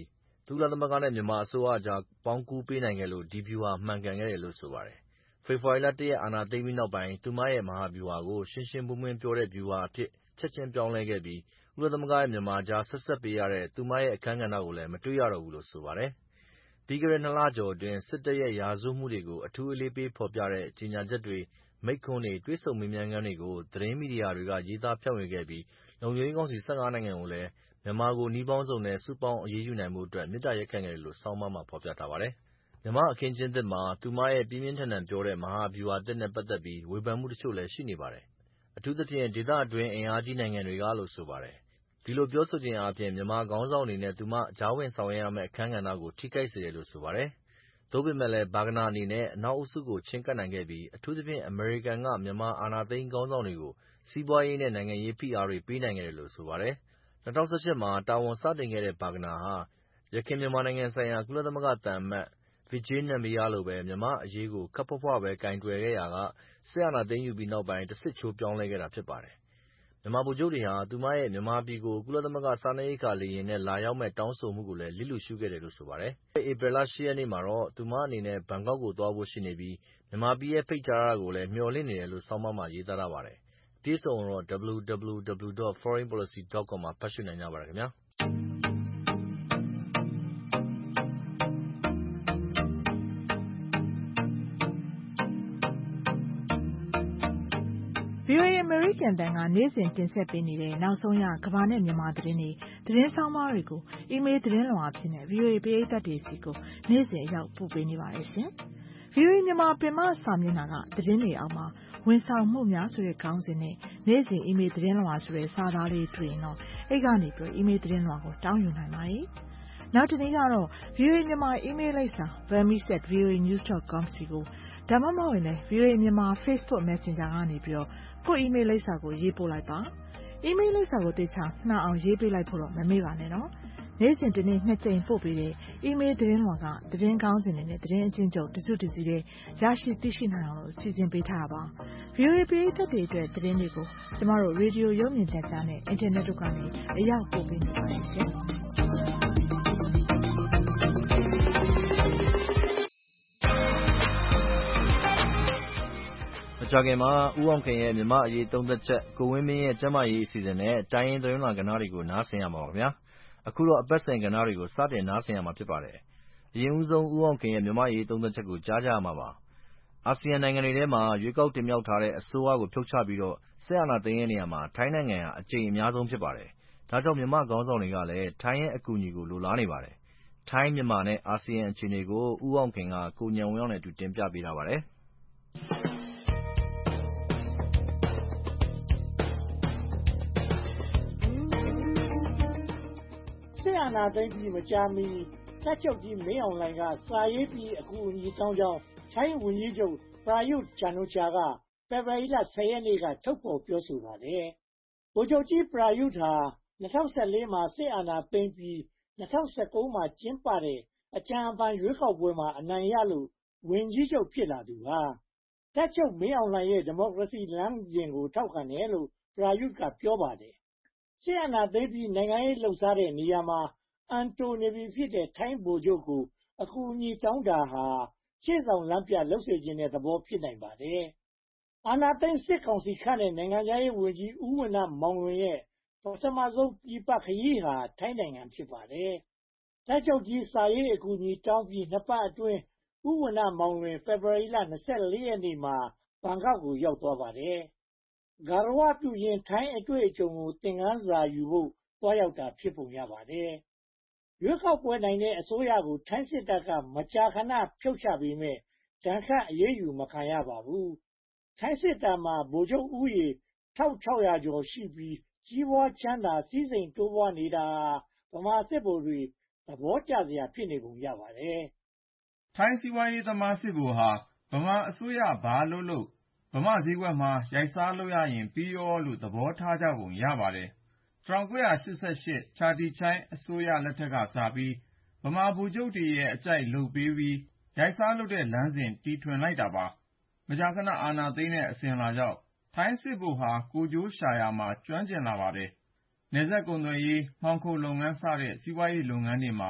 [SPEAKER 2] ကုလသမဂ္ဂနဲ့မြန်မာအစိုးရအကြားပေါင်းကူးပေးနိုင်ခဲ့လို့ ဒီဗျူဟာမှန်ကန်ခဲ့တယ်လို့ဆိုပါတယ်။ ဖေဖော်ဝါရီလ 1 ရက်အာဏာသိမ်းပြီးနောက်ပိုင်း သူမရဲ့မဟာဗျူဟာကို ရှင်းရှင်းလင်းလင်းပြောတဲ့ဗျူဟာအဖြစ်ချက်ချင်းပြောင်းလဲခဲ့ပြီး ကုလသမဂ္ဂနဲ့မြန်မာအကြားဆက်စပ်ပေးရတဲ့သူမရဲ့အခန်းကဏ္ဍကိုလည်းမတွေ့ရတော့ဘူးလို့ဆိုပါတယ်။ ပြီးခဲ့တဲ့ 2 လကျော်အတွင်း စစ်တပ်ရဲ့ရာဇဝတ်မှုတွေကိုအထူးအလေးပေးဖော်ပြတဲ့ကြေညာချက်တွေ မိန့်ခွန်းတွေ တွေ့ဆုံမေးမြန်းခန်းတွေကို သတင်းမီဒီယာတွေကရေးသားဖြန့်ဝေခဲ့ပြီး လုံခြုံရေးကောင်စီ 15 နိုင်ငံကိုလည်း မြန်မာကိုနည်းပေါင်းစုံနဲ့စုပေါင်းအရေးယူနိုင်ဖို့မေတ္တာရပ်ခံခဲ့တယ်လို့ဆောင်းပါးမှာဖော်ပြထားပါတယ်။ မြန်မာ့အခင်းအကျင်းသစ်မှာ သူမရဲ့ပြင်းပြင်းထန်ထန်ပြောတဲ့မဟာဗျူဟာသစ်နဲ့ပတ်သက်ပြီးဝေဖန်မှုတချို့လည်းရှိနေပါတယ်။ အထူးသဖြင့် ဒေသတွင်းအင်အားကြီးနိုင်ငံတွေကလို့ဆိုပါတယ်။ ဒီလိုပြောဆိုခြင်းအားဖြင့် မြန်မာခေါင်းဆောင်အနေနဲ့သူမကြားဝင်ဆောင်ရွက်ရမယ့်အခန်းကဏ္ဍကိုထိခိုက်စေတယ်လို့ဆိုပါတယ်။ သို့ပေမဲ့လည်း Burgener အနေနဲ့ အနောက်အုပ်စုကိုချဉ်းကပ်နိုင်ခဲ့ပြီး အထူးသဖြင့်အမေရိကန်ကမြန်မာအာဏာသိမ်းခေါင်းဆောင်တွေကိုစီးပွားရေးနဲ့နိုင်ငံရေးဖိအားတွေပေးနိုင်ခဲ့တယ်လို့ဆိုပါတယ်။ ၂၀၁၈ မှာတာဝန်စတင်ခဲ့တဲ့ Burgener ဟာ ယခင်မြန်မာနိုင်ငံဆိုင်ရာကုလသမဂ္ဂသံအမတ် Vijay Nambiar လိုပဲ မြန်မာ့အရေးကိုခပ်ဖွားဖွားပဲကိုင်တွယ်ခဲ့ရာက စစ်အာဏာသိမ်းယူပြီးနောက်ပိုင်း တဆစ်ချိုးပြောင်းလဲခဲ့တာဖြစ်ပါတယ်။ မြန်မာဗိုလ်ချုပ်တွေဟာ သူမရဲ့မြန်မာပြည်ကို ကုလသမဂ္ဂစားနပ်ရိက္ခာလေယာဉ်နဲ့လာရောက်မယ့်တောင်းဆိုမှုကိုလည်းလျစ်လျူရှုခဲ့တယ်လို့ဆိုပါတယ်။ ပြီးခဲ့တဲ့ ဧပြီလ 8 ရက်နေ့မှာတော့ သူမအနေနဲ့ဘန်ကောက်ကိုသွားဖို့ရှိနေပြီး မြန်မာပြည်ရဲ့ဖိတ်ကြားထားတာကိုလည်းမျှော်လင့်နေတယ်လို့ဆောင်းပါးမှာရေးသားထားပါတယ်။ အပြည့်အစုံကိုတော့ www.foreignpolicy.com မှာဖတ်ရှုနိုင်ကြပါတယ်ခင်ဗျာ။
[SPEAKER 7] VOA အမေရိကန်အသံကနေ့စဉ်တင်ဆက်ပေးနေတဲ့နောက်ဆုံးရကမ္ဘာနဲ့မြန်မာသတင်းတွေသတင်းဆောင်းပါးတွေကိုအီးမေးလ်သတင်းလွှာအဖြစ်နဲ့ VOA ပရိသတ်တွေဆီကိုနေ့စဉ်အရောက်ပို့ပေးနေပါတယ်ရှင်။ VOA မြန်မာပင်မစာမျက်နှာကသတင်းတွေအောက်မှာဝန်ဆောင်မှုများဆိုတဲ့ခေါင်းစဉ်နဲ့နေ့စဉ်အီးမေးလ်သတင်းလွှာဆိုတဲ့စာသားလေးတွေ့ရင်တော့အဲ့ကနေပြီးအီးမေးလ်သတင်းလွှာကိုတောင်းယူနိုင်ပါတယ်။နောက်တနည်းကတော့ VOA မြန်မာအီးမေးလ်လိပ်စာ burmese@voanews.com စီကိုဒါမှမဟုတ်ရင်လည်း VOA မြန်မာ Facebook Messenger ကနေပြီးတော့ကိုယ့်အီးမေးလ်လိပ်စာကိုရေးပို့လိုက်ပါ။အီးမေးလ်လိပ်စာကိုသေချာမှန်အောင်ရေးပေးလိုက်ဖို့တော့မမေ့ပါနဲ့နော်။နေ့စဉ်တစ်နေ့ 2 ကြိမ်ပို့ပေးတဲ့အီးမေးလ်သတင်းလွှာကသတင်းခေါင်းစဉ်တွေနဲ့သတင်းအကျဉ်းချုပ်တစုတစည်းနဲ့ရရှိသိရှိနိုင်အောင်လို့စီစဉ်ပေးထားတာပါ။ VOA ပရိသတ်တွေအတွက်သတင်းတွေကိုကျမတို့ရေဒီယိုရုပ်မြင်သံကြားနဲ့အင်တာနက်တို့ကနေအရောက်ပို့ပေးနေပါတယ်ရှင်။
[SPEAKER 2] မကြာခင်မှာဦးအောင်ခင်ရဲ့မြန်မာ့အရေးသုံးသပ်ချက်ကိုဝင်းမင်းရဲ့ကျန်းမာရေးအစီအစဉ်နဲ့တိုင်းရင်းသတင်းလွှာကဏ္ဍတွေကိုနားဆင်ရမှာပါခင်ဗျာ။အခုတော့အပတ်စဉ်ကဏ္ဍတွေကိုစတင်နားဆင်ရမှာဖြစ်ပါတယ်။အရင်ဦးဆုံးဦးအောင်ခင်ရဲ့မြန်မာ့အရေးသုံးသပ်ချက်ကိုကြားကြရမှာပါ။အာဆီယံနိုင်ငံတွေထဲမှာရွေးကောက်တင်မြှောက်ထားတဲ့အစိုးရကိုဖြုတ်ချပြီးတော့စစ်အာဏာသိမ်းတဲ့နေရာမှာထိုင်းနိုင်ငံဟာအကြိမ်အများဆုံးဖြစ်ပါတယ်။ဒါကြောင့်မြန်မာခေါင်းဆောင်တွေကလည်းထိုင်းရဲ့အကူအညီကိုလိုလားနေပါတယ်။ထိုင်းမြန်မာနဲ့အာဆီယံအခြေအနေကိုဦးအောင်ခင်ကကိုဉာဏ်ဝင်းအောင်နဲ့အတူတင်ပြပေးထားပါတယ်။
[SPEAKER 16] စစ်အာဏာသိမ်းပြီးမကြာမီတပ်ချုပ်ကြီးမင်းအောင်လှိုင်ကစာရေးပြီးအကူအညီတောင်းကြောင်းထိုင်းဝန်ကြီးချုပ်ပရာယုသ်ချန်အိုချာကဖေဖော်ဝါရီလ 10 ရက်နေ့ကထုတ်ဖော်ပြောဆိုပါတယ်။ဗိုလ်ချုပ်ကြီးပရာယုသ်ဟာ2014မှာစစ်အာဏာသိမ်းပြီး2019မှာကျင်းပတဲ့အကြံအဖန်ရွေးကောက်ပွဲမှာအနိုင်ရလို့ဝန်ကြီးချုပ်ဖြစ်လာသူပါ။တပ်ချုပ်မင်းအောင်လှိုင်ရဲ့ဒီမိုကရေစီလမ်းစဉ်ကိုထောက်ခံတယ်လို့ပရာယုသ်ကပြောပါတယ်။စစ်အာဏာသိမ်းပြီးနိုင်ငံရေးလှုပ်ရှားတဲ့နေရာမှာအံတိုနေပြီဖြစ်တဲ့ထိုင်းဗိုလ်ချုပ်ကိုအကူအညီတောင်းတာဟာရှေ့ဆောင်လမ်းပြလုပ်စေချင်တဲ့သဘောဖြစ်နိုင်ပါတယ်။အာဏာသိမ်းစစ်ကောင်စီခန့်တဲ့နိုင်ငံခြားရေးဝန်ကြီးဦးဝဏ္ဏမောင်လွင်ရဲ့ပထမဆုံးပြည်ပခရီးဟာထိုင်းနိုင်ငံဖြစ်ပါတယ်။တပ်ချုပ်ကြီးစာရေးအကူအညီတောင်းပြီး2 ပတ်အတွင်းဦးဝဏ္ဏမောင်လွင်ဖေဖော်ဝါရီလ 24 ရက်နေ့မှာဘန်ကောက်ကိုရောက်သွားပါတယ်။ဂါရဝပြုရင်းထိုင်းအတွေ့အကြုံကိုသင်ခန်းစာယူဖို့သွားရောက်တာဖြစ်ပုံရပါတယ်။ရွေးကောက်ပွဲနိုင်တဲ့အစိုးရကိုထိုင်းစစ်တပ်ကမကြာခဏဖြုတ်ချပေမယ့်ဒဏ်ခတ်အရေးယူမခံရပါဘူး။ထိုင်းစစ်တပ်မှာဗိုလ်ချုပ်ဦးရေ 1600 ကျော်ရှိပြီးကြီးပွားချမ်းသာစည်းစိမ်တိုးပွားနေတာဟာဗမာစစ်ဗိုလ်တွေသဘောကျစရာဖြစ်နေပုံရပါတယ်
[SPEAKER 17] ။ထိုင်းစီးပွားရေးသမားစစ်ဗိုလ်ဟာဗမာအစိုးရဘာလုပ်လုပ်ဗမာဈေးကွက်မှာရိုက်စားလုပ်ရရင်ပြီးရောလို့သဘောထားကြပုံရပါတယ်။ 1988 ချာတီချိုင်းအစိုးရလက်ထက်ကစပြီးဗမာဗိုလ်ချုပ်တွေရဲ့အကြိုက်လုပ်ပေးပြီးရိုက်စားလုပ်တဲ့လမ်းစဉ်တီထွင်လိုက်တာပါ။မကြာခဏအာဏာသိမ်းတဲ့အစဉ်အလာကြောင့်ထိုင်းစစ်ဗိုလ်ဟာကိုယ်ကျိုးရှာရာမှာကျွမ်းကျင်လာပါတယ်။နယ်စပ်ကုန်သွယ်ရေးမှောင်ခိုလုပ်ငန်းစတဲ့စီးပွားရေးလုပ်ငန်းတွေမှာ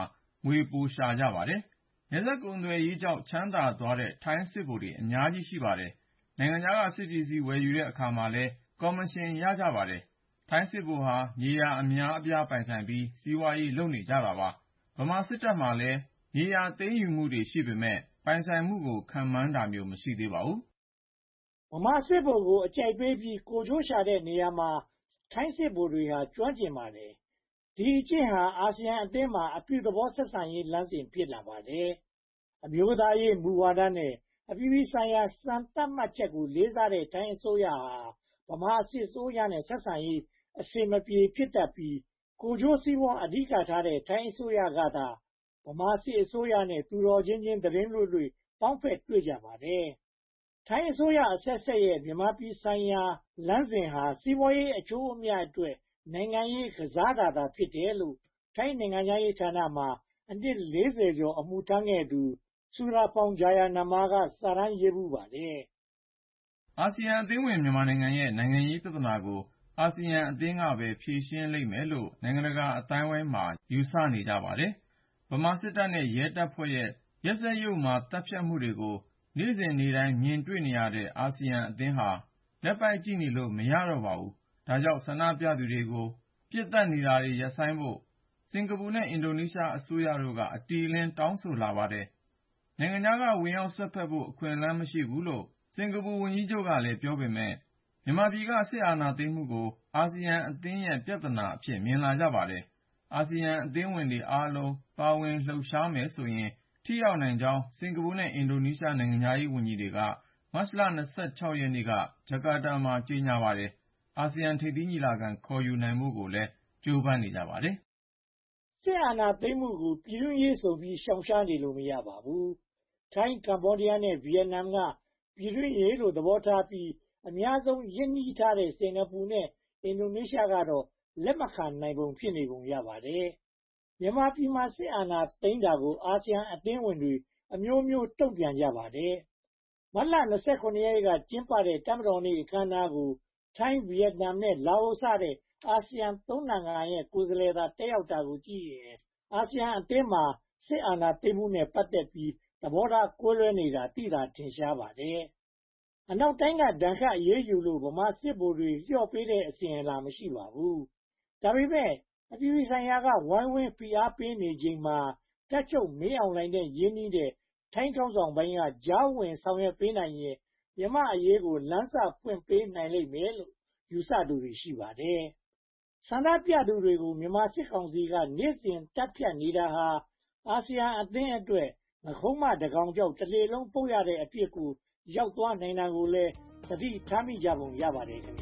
[SPEAKER 17] ငွေပိုရှာကြပါတယ်။ နယ်စပ်ကုန်သွယ်ရေးကြောင့် ချမ်းသာသွားတဲ့ ထိုင်းစစ်ဗိုလ်တွေအများကြီးရှိပါတယ်။ နိုင်ငံခြားက စစ်ပစ္စည်းဝယ်ယူတဲ့အခါမှာလည်း ကော်မရှင်ရကြပါတယ်။ ထိုင်းစစ်ဗိုလ်ဟာ မြေယာအများအပြားပိုင်ဆိုင်ပြီး စီးပွားရေးလုပ်နေကြတာပါ။ ဗမာစစ်တပ်မှာလည်း မြေယာသိမ်းယူမှုတွေရှိပေမယ့် ပိုင်ဆိုင်မှုကို ခန့်မှန်းတာမျိုး မရှိသေးပါဘူး
[SPEAKER 16] ။ ဗမာစစ်ဗိုလ်ကို အကြိုက်ပေးပြီး ကိုယ်ကျိုးရှာတဲ့နေရာမှာ ထိုင်းစစ်ဗိုလ်တွေဟာ ကျွမ်းကျင်ပါတယ်။ ဒီအကျင့်ဟာ အာဆီယံအသင်းမှာ အပြုသဘောဆက်ဆံရေးလမ်းစဉ် ဖြစ်လာပါတယ်။ အမျိုးသားရေးမူဝါဒနဲ့ အပြည်ပြည်ဆိုင်ရာ စံသတ်မှတ်ချက်ကို လေးစားတဲ့ ထိုင်းအစိုးရဟာ ဗမာစစ်အစိုးရနဲ့ ဆက်ဆံရေးအဆင်မပြေဖြစ်တတ်ပြီး ကိုယ်ကျိုးစီးပွားအဓိကထားတဲ့ ထိုင်းအစိုးရကသာ ဗမာစစ်အစိုးရနဲ့ သူတော်ချင်းချင်း သီတင်းလွေ့လွေ့ ပေါင်းဖက်တွေ့ကြပါတယ်။ ထိုင်းအစိုးရအဆက်ဆက်ရဲ့ မြန်မာပြည်ဆိုင်ရာလမ်းစဉ်ဟာ စီးပွားရေးအကျိုးအမြတ်အတွက် နိုင်ငံရေးကစားတာသာ ဖြစ်တယ်လို့ ထိုင်းနိုင်ငံခြားရေးဌာနမှာ အနှစ် ကျော် အမှုထမ်းခဲ့သူ Surapong Jayanama က စာတမ်းရေးဖူးပါတယ်
[SPEAKER 17] ။ အာဆီယံအသင်းဝင် မြန်မာနိုင်ငံရဲ့ နိုင်ငံရေးပြဿနာကို အာဆီယံအသင်းကပဲ ဖြေရှင်းလိမ့်မယ်လို့ နိုင်ငံတကာအသိုင်းအဝိုင်းမှာ ယူဆနေကြပါတယ်။ ဗမာစစ်တပ်နဲ့ ရဲတပ်ဖွဲ့ရဲ့ ရက်စက်ယုတ်မာ သတ်ဖြတ်မှုတွေကို နေ့စဉ်နေ့တိုင်း မြင်တွေ့နေရတဲ့ အာဆီယံအသင်းဟာ လက်ပိုက်ကြည့်နေလို့ မရတော့ပါဘူး။ ဒါကြောင့် ဆန္ဒပြသူတွေကို ပစ်သတ်နေတာတွေ ရပ်ဆိုင်းဖို့ စင်္ကာပူနဲ့ အင်ဒိုနီးရှားအစိုးရတို့က အတိအလင်း တောင်းဆိုလာပါတယ်။ နိုင်ငံခြားက ဝင်ရောက်စွက်ဖက်ဖို့ အခွင့်အလမ်း မရှိဘူးလို့ စင်္ကာပူဝန်ကြီးချုပ်ကလည်း ပြောပေမယ့် မြန်မာပြည်က စစ်အာဏာသိမ်းမှုကို အာဆီယံအသင်းရဲ့ ပြဿနာအဖြစ် မြင်လာကြပါတယ်။ အာဆီယံအသင်းဝင်တွေအားလုံး ပါဝင်လှုပ်ရှားမယ်ဆိုရင် ထိရောက်နိုင်ကြောင်း စင်္ကာပူနဲ့ အင်ဒိုနီးရှား နိုင်ငံခြားရေးဝန်ကြီးတွေက မတ်လ ရက်နေ့က ဂျကာတာမှာ ကြေညာပါတယ်။ အာဆီယံထိပ်သီးညီလာခံ ခေါ်ယူနိုင်ဖို့လည်း ကြိုးပမ်းနေကြပါတယ်
[SPEAKER 16] ။ စစ်အာဏာသိမ်းမှုကို ပြည်တွင်းရေးဆိုပြီး ရှောင်ရှားနေလို့ မရပါဘူး။ ထိုင်း၊ ကမ္ဘောဒီးယားနဲ့ ဗိယက်နမ်က ပြည်တွင်းရေးလို့ သဘောထားပြီး အများဆုံးရင်းနှီးထားတဲ့ စင်္ကာပူနဲ့ အင်ဒိုနီးရှားကတော့ လက်မခံနိုင်ပုံ ဖြစ်နေပုံရပါတယ်။ မြန်မာပြည်မှာ စစ်အာဏာသိမ်းတာကို အာဆီယံအသင်းဝင်တွေ အမျိုးမျိုးတုံ့ပြန်ကြပါတယ်။ မတ်လ ရက်က ကျင်းပတဲ့ တပ်မတော်နေ့ အခမ်းအနားကို ထိုင်း၊ ဗိယက်နမ်နဲ့ လာအိုစတဲ့ အာဆီယံ နိုင်ငံရဲ့ ကိုယ်စားလှယ်သာ တက်ရောက်တာကိုကြည့်ရင် အာဆီယံအသင်းမှာ စစ်အာဏာသိမ်းမှုနဲ့ ပတ်သက်ပြီး သဘောထားကွဲလွဲနေတာ သိသာထင်ရှားပါတယ်။ အနောက်တိုင်းက ဒဏ်ခတ်အရေးယူလို့ ဗမာစစ်ဗိုလ်တွေ လျော့ပေးတဲ့ အစဉ်အလာ မရှိပါဘူး။ ဒါပေမဲ့ အပြည်ပြည်ဆိုင်ရာက ဝိုင်းဝန်းဖိအားပေးနေချိန်မှာ တပ်ချုပ်မင်းအောင်လှိုင်နဲ့ ရင်းနှီးတဲ့ ထိုင်းခေါင်းဆောင်ပိုင်းက ကြားဝင်ဆောင်ရွက်ပေးနိုင်ရင် မြန်မာ့အရေးကို လမ်းစပွင့်ပေးနိုင်လိမ့်မယ်လို့ ယူဆသူတွေ ရှိပါတယ်။ ဆန္ဒပြသူတွေကို မြန်မာစစ်ကောင်စီက နေ့စဉ်သတ်ဖြတ်နေတာဟာ အာဆီယံအသင်းအတွက် နဂုံးမတကောင်ကြောင့် တလှေလုံးပုပ်ရတဲ့အဖြစ်ကို ရောက်သွားနိုင်တာကိုလည်း သတိထားမိကြပုံ ရပါတယ်။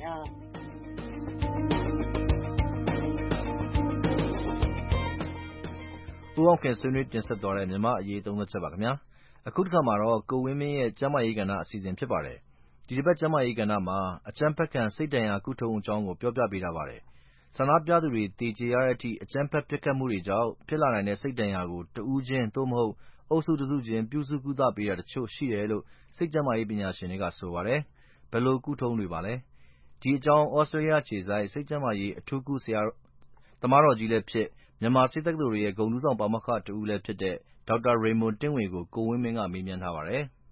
[SPEAKER 2] ဦးအောင်ခင် ဆွေးနွေးတင်ဆက်သွားတဲ့ မြန်မာ့အရေးသုံးသပ်ချက်ပါ။ အခုတခါမှာတော့ ကိုဝင်းမင်းရဲ့ ကျန်းမာရေးကဏ္ဍအစီအစဉ် ဖြစ်ပါတယ်။ ဒီတပတ် ကျန်းမာရေးကဏ္ဍမှာ အကြမ်းဖက်ခံ စိတ်ဒဏ်ရာ ကုထုံးအကြောင်းကို ပြောပြပေးထားပါတယ်။ ဆန္ဒပြသူတွေ သေကျေရတဲ့အထိ အကြမ်းဖက်ပစ်ခတ်မှုတွေကြောင့် ဖြစ်လာနိုင်တဲ့ စိတ်ဒဏ်ရာကို တဦးချင်း (သို့မဟုတ်) အုပ်စုတစုချင်း ပြုစုကုသပေးတာတချို့ ရှိတယ်လို့ စိတ်ကျန်းမာရေးပညာရှင်တွေက ဆိုပါတယ်။ ဘယ်လိုကုထုံးတွေပါလဲ။ ဒီအကြောင်း သြစတေးလျအခြေစိုက် စိတ်ကျန်းမာရေးအထူးကုသမားတော်ကြီးလည်းဖြစ်၊ မြန်မာဆေးတက္ကသိုလ်ရဲ့ ဂုဏ်ထူးဆောင်ပါမောက္ခတဦးလည်းဖြစ်တဲ့ ဒေါက်တာရေမွန်တင့်ဝေကို ကိုဝင်းမင်းက မေးမြန်းထားပါတယ်။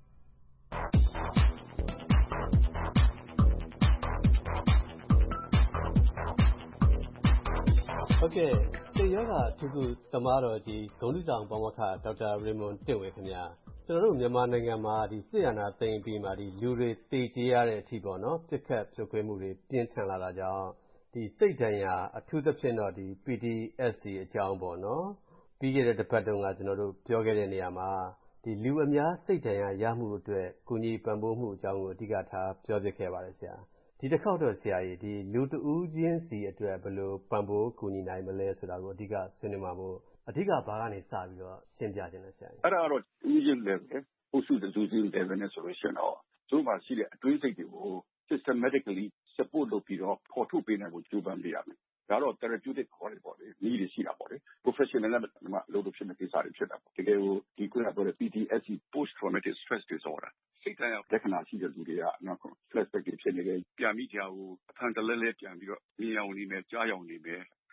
[SPEAKER 18] စိတ်ရောဂါအထူးကုသမားတော်ကြီး ဂုဏ်ထူးဆောင်ပါမောက္ခ ဒေါက်တာရေမွန်တင့်ဝေခင်များ။ ကျနော်တို့ မြန်မာနိုင်ငံမှာ စစ်အာဏာသိမ်းအပြီးမှာ လူတွေသေကျေရတဲ့အထိ ပစ်ခတ်ဖြိုခွဲမှုတွေ ပြင်းထန်လာတာကြောင့် စိတ်ဒဏ်ရာ အထူးသဖြင့်တော့ PTSD အကြောင်း ပြီးခဲ့တဲ့တပတ်တုန်းက ကျနော်တို့ ပြောခဲ့တဲ့နေရာမှာ လူအများ စိတ်ဒဏ်ရာရမှုအတွက် ကူညီပံ့ပိုးမှုအကြောင်းကို အဓိကထား ပြောဖြစ်ခဲ့ပါတယ်။ ဒီတခေါက်တော့ လူတဦးချင်းစီအတွက် ဘယ်လိုပံ့ပိုးကူညီနိုင်မလဲဆိုတာကို အဓိကဆွေးနွေးမှာမို့ အဓိက ဘာကနေစပြီးတော့ ရှင်းပြချင်လဲ။
[SPEAKER 19] အဲ့ဒါကတော့ တဦးချင်း level အုပ်စုတစုချင်း level နဲ့ဆိုရင်တော့ သူတို့မှာရှိတဲ့ အတွင်းစိတ်တွေကို systematically support လုပ်ပြီးတော့ ဖော်ထုတ်ပေးနိုင်ဖို့ ကြိုးပမ်းပေးရမယ်။ ဒါကတော့ therapeutic ခေါ်တဲ့နည်းတွေရှိတာပေါ့။ professional နဲ့ လုပ်လို့ဖြစ်မယ့်ကိစ္စတွေ ဖြစ်တာပေါ့။ တကယ်ကို ခုနပြောတဲ့ PTSD Post Traumatic Stress Disorder စိတ်ဒဏ်ရာလက္ခဏာရှိတဲ့လူတွေက flashback တွေဖြစ်နေတယ်။ ပြန်ပြီးဒါကို အဖန်တလဲလဲပြန်ပြီးတော့ မြင်ယောင်နေမယ်၊ ကြားယောင်နေမယ်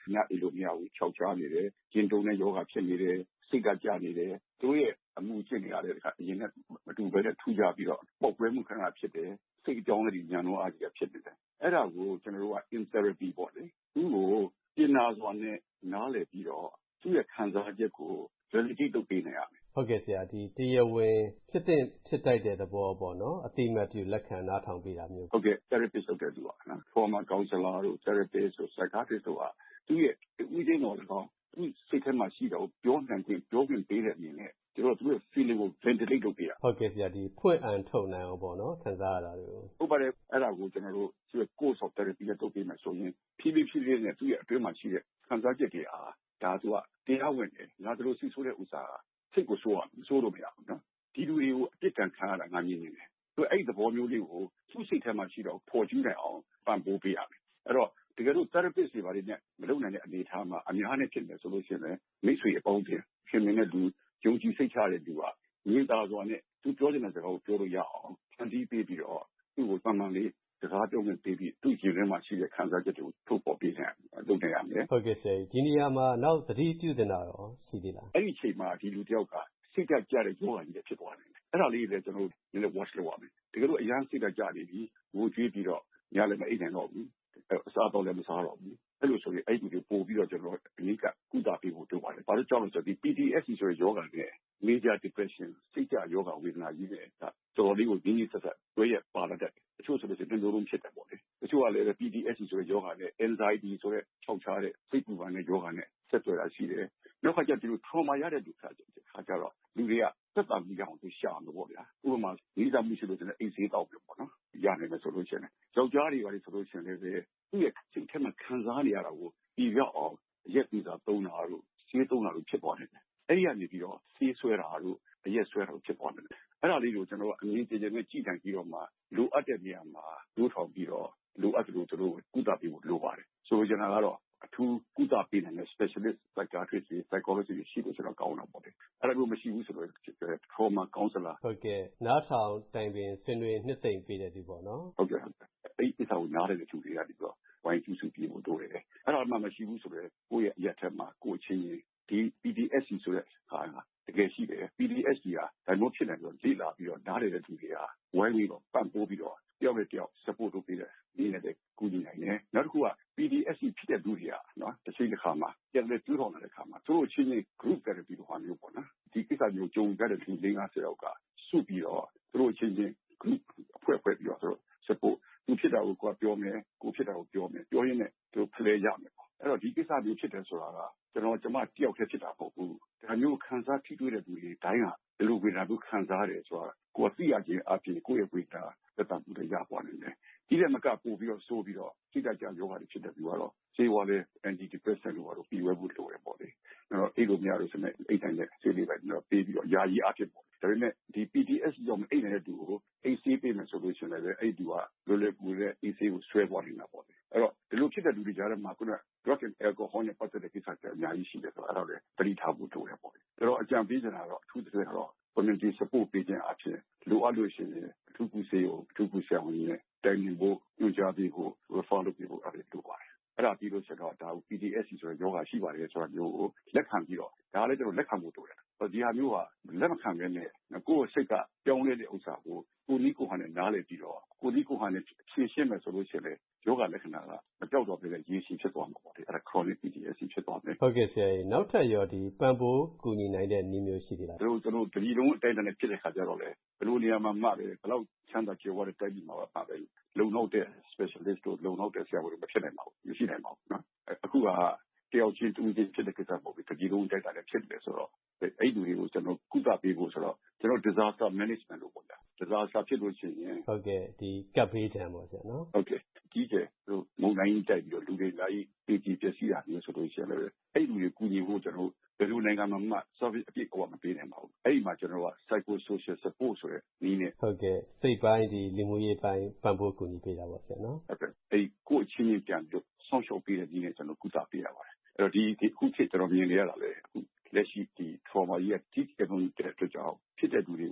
[SPEAKER 19] ညအိပ်လို့မရဘူးခြောက်ချားနေတယ်ကျဉ်တုံနဲ့ယောဂဖြစ်နေတယ်စိတ်ကကြနေတယ်သူတို့ရဲ့အမှုကျင့်နေရတဲ့အခါအရင်ကမတူဘဲနဲ့ထူးခြားပြီးတော့ပေါက်ကွဲမှုခဏဖြစ်တယ်စိတ်အကြောင်းတွေညံတော့အားကြီးဖြစ်နေတယ်အဲ့ဒါကိုကျွန်တော်တို့က in therapy ပေါ့လေသူ့ကိုပြင်နာစွာနဲ့နားလည်ပြီးတော့သူ့ရဲ့ခံစားချက်ကို validate လုပ်ပေးနိုင်ရမယ်
[SPEAKER 18] ဟုတ်ကဲ့ဆရာဒီတရားဝင်ဖြစ်တဲ့ဖြစ်တိုက်တဲ့သဘောပေါ့နော်အတိမတ်ပြုလက်ခံနားထောင်ပေးတာမျိုး
[SPEAKER 19] ဟုတ်ကဲ့ therapist လုပ်တဲ့သူကနော် trauma counselor တို့ therapist တို့ psychiatrist တို့ကသူ့ရဲ့ဥဒိတော်ကောင်သူ့စိတ်ထဲမှာရှိတော့ပြောနိုင်ခွင့်ပြောခွင့်ပေးတဲ့အနေနဲ့ကျွန်တော်သူ့ရဲ့ feeling ကို ventilate လုပ်ပေးရ
[SPEAKER 18] ဟုတ်ကဲ့ဆရာဒီဖွင့်အံထုတ်နိုင်အောင်ပေါ့နော်ခံစားရတာတွေကို
[SPEAKER 19] ဟုတ်ပါတယ်အဲ့ဒါကိုကျွန်တော်တို့သူ့ရဲ့ course of therapy နဲ့လုပ်ပေးမယ်ဆိုရင်ဖြည်းဖြည်းနဲ့သူ့ရဲ့အတွင်းမှာရှိတဲ့ခံစားချက်တွေအားဒါသူကတရားဝင်တယ်ငါတို့စီဆိုးတဲ့ဥစ္စာစိတ်ကိုဆိုးအောင်ဆိုးလို့မရဘူးနော်ဒီလူတွေကိုအပြစ်ဒဏ်ခံရတာငါမြင်နေတယ်သူအဲ့ဒီသဘောမျိုးလေးကိုသူ့စိတ်ထဲမှာရှိတော့ပေါ်ကျူးနိုင်အောင်ပံ့ပိုးပေးရမယ်အဲ့တော့တကယ်လို့ therapist တွေပါတယ်နဲ့မလုပ်နိုင်တဲ့အနေအထားမှာအများနဲ့ဖြစ်နေဆိုလို့ရှိရင်မိတ်ဆွေအပေါင်းတင်ခင်မင်းနဲ့လူယုံကြည်စိတ်ချတဲ့လူကမြင်သာစွာနဲ့သူပြောချင်တဲ့စကားကိုပြောလို့ရအောင်ဖန်တီးပေးပြီးတော့သူ့ကိုတမန်လေးစကားပြောခွင့်ပေးပြီးသူ့ရင်ထဲမှာရှိတဲ့ခံစားချက်တွေကိုထုတ်ပေါ်ပေးနိုင်လုပ်နိုင်ရမယ်
[SPEAKER 18] ဟုတ်ကဲ့ဆရာဒီနေရာမှာနောက်သတိပြုသင့်တာရောရှိသေးလား
[SPEAKER 19] အဲ့ဒီအချိန်မှာဒီလူတယောက်ကစိတ်ကကြတဲ့ယောဂကြီးဖြစ်သွားတယ်အဲ့ဒါလေးလည်းကျွန်တော်နည်းနည်း watch လုပ်ရမယ်တကယ်လို့အရန်စိတ်ကကြနေပြီငိုကြွေးပြီးတော့ညလည်းမအိပ်နိုင်တော့ဘူးအစားတော့လည်းမစားတော့ဘူးအဲ့လိုဆိုရင်အဲ့ဒီကိုပို့ပြီးတော့ကျွန်တော်အနည်းကကုသပေးဖို့လုပ်ပါတယ်ဘာလို့ကြောက်လို့ဆိုတော့ဒီ PTSD ဆိုတဲ့ယောဂနဲ့ major depression စိတ်ကြယောဂဝေဒနာကြီးနဲ့တော်တော်လေးကိုရင်းရင်းဆက်ဆက်တွဲရပါလာတဲ့တချို့ဆိုလို့ရှိရင်လုံးဖြစ်တယ်ပေါ့လေတချို့ကလည်း PTSD ဆိုတဲ့ယောဂနဲ့ anxiety ဆိုတဲ့ခြောက်ခြားတဲ့စိတ်ပူပန်တဲ့ယောဂနဲ့ဆက်သွယ်တာရှိတယ်နောက်ခါကျဒီလို trauma ရတဲ့လူခါကျတော့လူတွေကသက်သာမှုရအောင်သူရှာမှာပေါ့ဗျာဥပမာနေစာမှုရှိလို့အိတ်ဆေးတောက်ပြီပေါ့နော်ရနိုင်မယ်ဆိုလို့ရှိရင်ယောက်ျားတွေပါလေဆိုလို့ရှိရင်လည်းသူ့ရဲ့စိတ်ထဲမှာခံစားနေရတာကိုပြီးရောက်အောင်ရက်ပြီးသားသုံးတာတို့ဆေးသုံးတာတို့ဖြစ်သွားတယ်အဲ့ဒီကနေပြီးတော့ဆေးဆွဲတာတို့အရက်ဆွဲတာတို့ဖြစ်သွားတယ်အဲ့ဒါလေးကိုကျွန်တော်ကအမြင်ကျယ်ကျယ်နဲ့ကြည့်နိုင်ပြီးတော့မှလိုအပ်တဲ့နေရာမှာလိုထောင်ပြီးတော့လိုအပ်တယ်လို့သူတို့ကုသပေးဖို့လိုပါတယ်ဆိုလိုချင်တာကတော့အထူးကုသပေးနိုင်တဲ့ specialist psychiatrist psychologist ရှိလို့ကျွန်တော်ကောင်းတာပေါ့လေအဲ့ဒါမျိုးမရှိဘူးဆိုတော့ trauma counselor
[SPEAKER 18] ဟုတ်ကဲ့နားထောင်တိုင်ပင်ဆွေးနွေးနှစ်သိမ့်ပေးတဲ့သူပေါ့နော်
[SPEAKER 19] ဟုတ်ကဲ့အဲ့ဒီအစားကိုနားတဲ့သူတွေကဒီတော့ဝိုင်းကျူးစုပြီးဖို့တိုးတယ်အဲ့ဒါမှမရှိဘူးဆိုတော့ကိုယ့်ရဲ့အရက်ထက်မှာကိုယ့်ချင်းရင်ဒီ PTSD ဆိုတဲ့ဟာတကယ်ရှိတယ် PTSD ကဒါမျိုးဖြစ်နေတော့လေ့လာပြီးတော့နားတဲ့သူတွေကဝိုင်းပြီးတော့ပံ့ပိုးပြီးတော့တယောက်နဲ့တယောက် support လုပ်ပေးတယ်ဒီနဲ့ကူညီနိုင်တယ်နောက်တစ်ခုက PTSD ဖြစ်တဲ့လူတွေကနော်တစ်ချိန်တစ်ခါမှာပြန်လဲကျူးထောင်တဲ့အခါမှာသူတို့ချင်းချင်း group therapy လိုဟာမျိုးပေါ့နော်ဒီကိစ္စမျိုးကြုံကြတဲ့လူ50ယောက်ကစုပြီးတော့သူတို့ချင်းချင်း group ဖွဲ့ပြီးတော့သူတို့ support သူဖြစ်တာကိုကိုယ်ပြောမယ်ကိုဖြစ်တာကိုပြောမယ်ပြောရင်းနဲ့သူဖလှယ်ရမယ်ပေါ့အဲ့တော့ဒီကိစ္စမျိုးဖြစ်တယ်ဆိုတာကကျမတယောက်တည်းဖြစ်တာမဟုတ်ဘူးဒါမျိုးခံစားထိတွေ့တဲ့လူတွေတိုင်းကဒီလိုဝေဒနာမျိုးခံစားရတယ်ဆိုတာကိုယ်သိရခြင်းအပြင်ကိုယ့်ရဲ့ဝေဒနာသက်သာမှုတွေရပေါ်နေတယ်ဒီတဲ့မကပို့ပြီးတော့ဆိုးပြီးတော့စိတ်ဓာတ်ကြယောဂတွေဖြစ်တဲ့ပြီးတော့ခြေဝါလဲ anti depressant လို့ပြီးဝဲဖို့လိုတယ်ပေါ့လေအဲ့တော့အဲ့လိုများလို့ဆိုနေအိတ်တိုင်းနဲ့ဆေးလေးပဲတော့ပေးပြီးတော့ယာယီအဖြစ်ပေါ့ဒါပေမဲ့ဒီ PTSD ကြောင့်အိတ်နေတဲ့သူကိုအိတ်ဆေးပေးမယ်ဆိုလို့ရှိရင်လည်းအဲ့ဒီကလွယ်လွယ်ကူတဲ့အိတ်ဆေးကိုဆွဲပေါ်နေတာပေါ့လေအဲ့တော့ဒီလိုဖြစ်တဲ့လူတွေကြားထဲမှာခုနက drug and alcohol နဲ့ပတ်သက်တဲ့ကိစ္စတွေအများကြီးရှိတယ်ဆိုတော့အဲ့ဒါလည်းသတိထားဖို့လိုတယ်ပေါ့လေအဲ့တော့အကြံပေးချင်တာတော့အထူးသဖြင့်တော့ community support ပေးခြင်းအဖြစ်လိုအပ်လို့ရှိရင်အထူးကူဆေးကိုအထူးကူဆရာဝန်ကြီးနဲ့တိုင်ပင်ဖို့ညွှန်ကြားပေးဖို့ refer လုပ်ပေးဖို့အဲ့ဒါလိုပါတယ်အဲ့ဒါပြီးလို့ဆိုတော့ဒါကို PTSD ဆိုတဲ့ယောဂရှိပါတယ်ဆိုတာမျိုးကိုလက်ခံပြီးတော့ဒါလည်းကျွန်တော်လက်ခံဖို့လိုတယ်ဒီဟာမျိုးကလက်မခံဘဲနဲ့ကိုယ့်စိတ်ကပြောင်းလဲတဲ့ဥစ္စာကိုကိုနီးကိုဟန်နဲ့နားလည်ပြီးတော့ကိုနီးကိုဟန်နဲ့ဖြည့်ရှင်းမယ်ဆိုလို့ရှိရင်ယောဂလက္ခဏာကမကြောက်တော့ဘဲရေရှည်ဖြစ်သွားမှာပေါ့လေအဲ့ဒါ chronic PTSD ဖြစ်သွားမယ်
[SPEAKER 18] ဟုတ်ကဲ့ဆရာနောက်ထပ်ရောဒီပံ့ပိုးကူညီနိုင်တဲ့နည်းမျိုးရှိသေးလား
[SPEAKER 19] ကျွန်တော်ဒီလုံးအတိုင်းအတာနဲ့ဖြစ်တဲ့ခါကျတော့လေဘယ်လိုနေရာမှာမှပဲဘယ်လောက်ချမ်းသာကြွယ်ဝတဲ့တိုက်ပြီးမှာပါပဲလုံလောက်တဲ့ specialist တို့လုံလောက်တဲ့ဆရာဝန်တွေမဖြစ်နိုင်ပါဘူးမရှိနိုင်ပါဘူးနော်အခုကတယောက်ချင်းတူချင်းဖြစ်တဲ့ကိစ္စမဟုတ်ဘူးဒီလုံးတိုက်တာလည်းဖြစ်တယ်ဆိုတော့အဲ့ဒီတွေကိုကျွန်တော်ကုသပေးဖို့ဆိုတော့ကျွန်တော် disaster management လို့ပေါ့ဗျာ disaster ဖြစ်လို့ရှိရင်
[SPEAKER 18] ဟုတ်ကဲ့ဒီကပ်ဘေးဒဏ်ပေါ့ဆရာနော်
[SPEAKER 19] ဟုတ်ကဲ့ကြီးကျယ်မုန်တိုင်းတိုက်ပြီးတော့လူတွေလာပြီးပြည်ပျက်စီးတာမျိုးဆိုလို့ရှိရင်လည်းအဲ့ဒီလူတွေကူညီဖို့ကျွန်တော်ဘယ်လိုနိုင်ငံမှာမှ service အပြည့်အဝမပေးနိုင်ပါဘူးအဲ့ဒီမှာကျွန်တော်က psycho social support ဆိုတဲ့နည်းနဲ့
[SPEAKER 18] ဟုတ်ကဲ့စိတ်ပိုင်းဒီလူမှုရေးပိုင်းပံ့ပိုးကူညီပေးတာပေါ့ဆရာနော်
[SPEAKER 19] ဟုတ်ကဲ့အဲ့ကိုအချင်းချင်းပြန်ပြီးဆောင်းရှောက်ပေးတဲ့နည်းနဲ့ကျွန်တော်ကုသပေးရပါတယ်အဲ့တော့ဒီခုခေတ်ကျွန်တော်မြင်နေရတာလေအခုလက်ရှိဒီ trauma ကြီးကကြီးကျယ်တဲ့အတွက်ကြောင့်ဖြစ်တဲ့လူတွေကို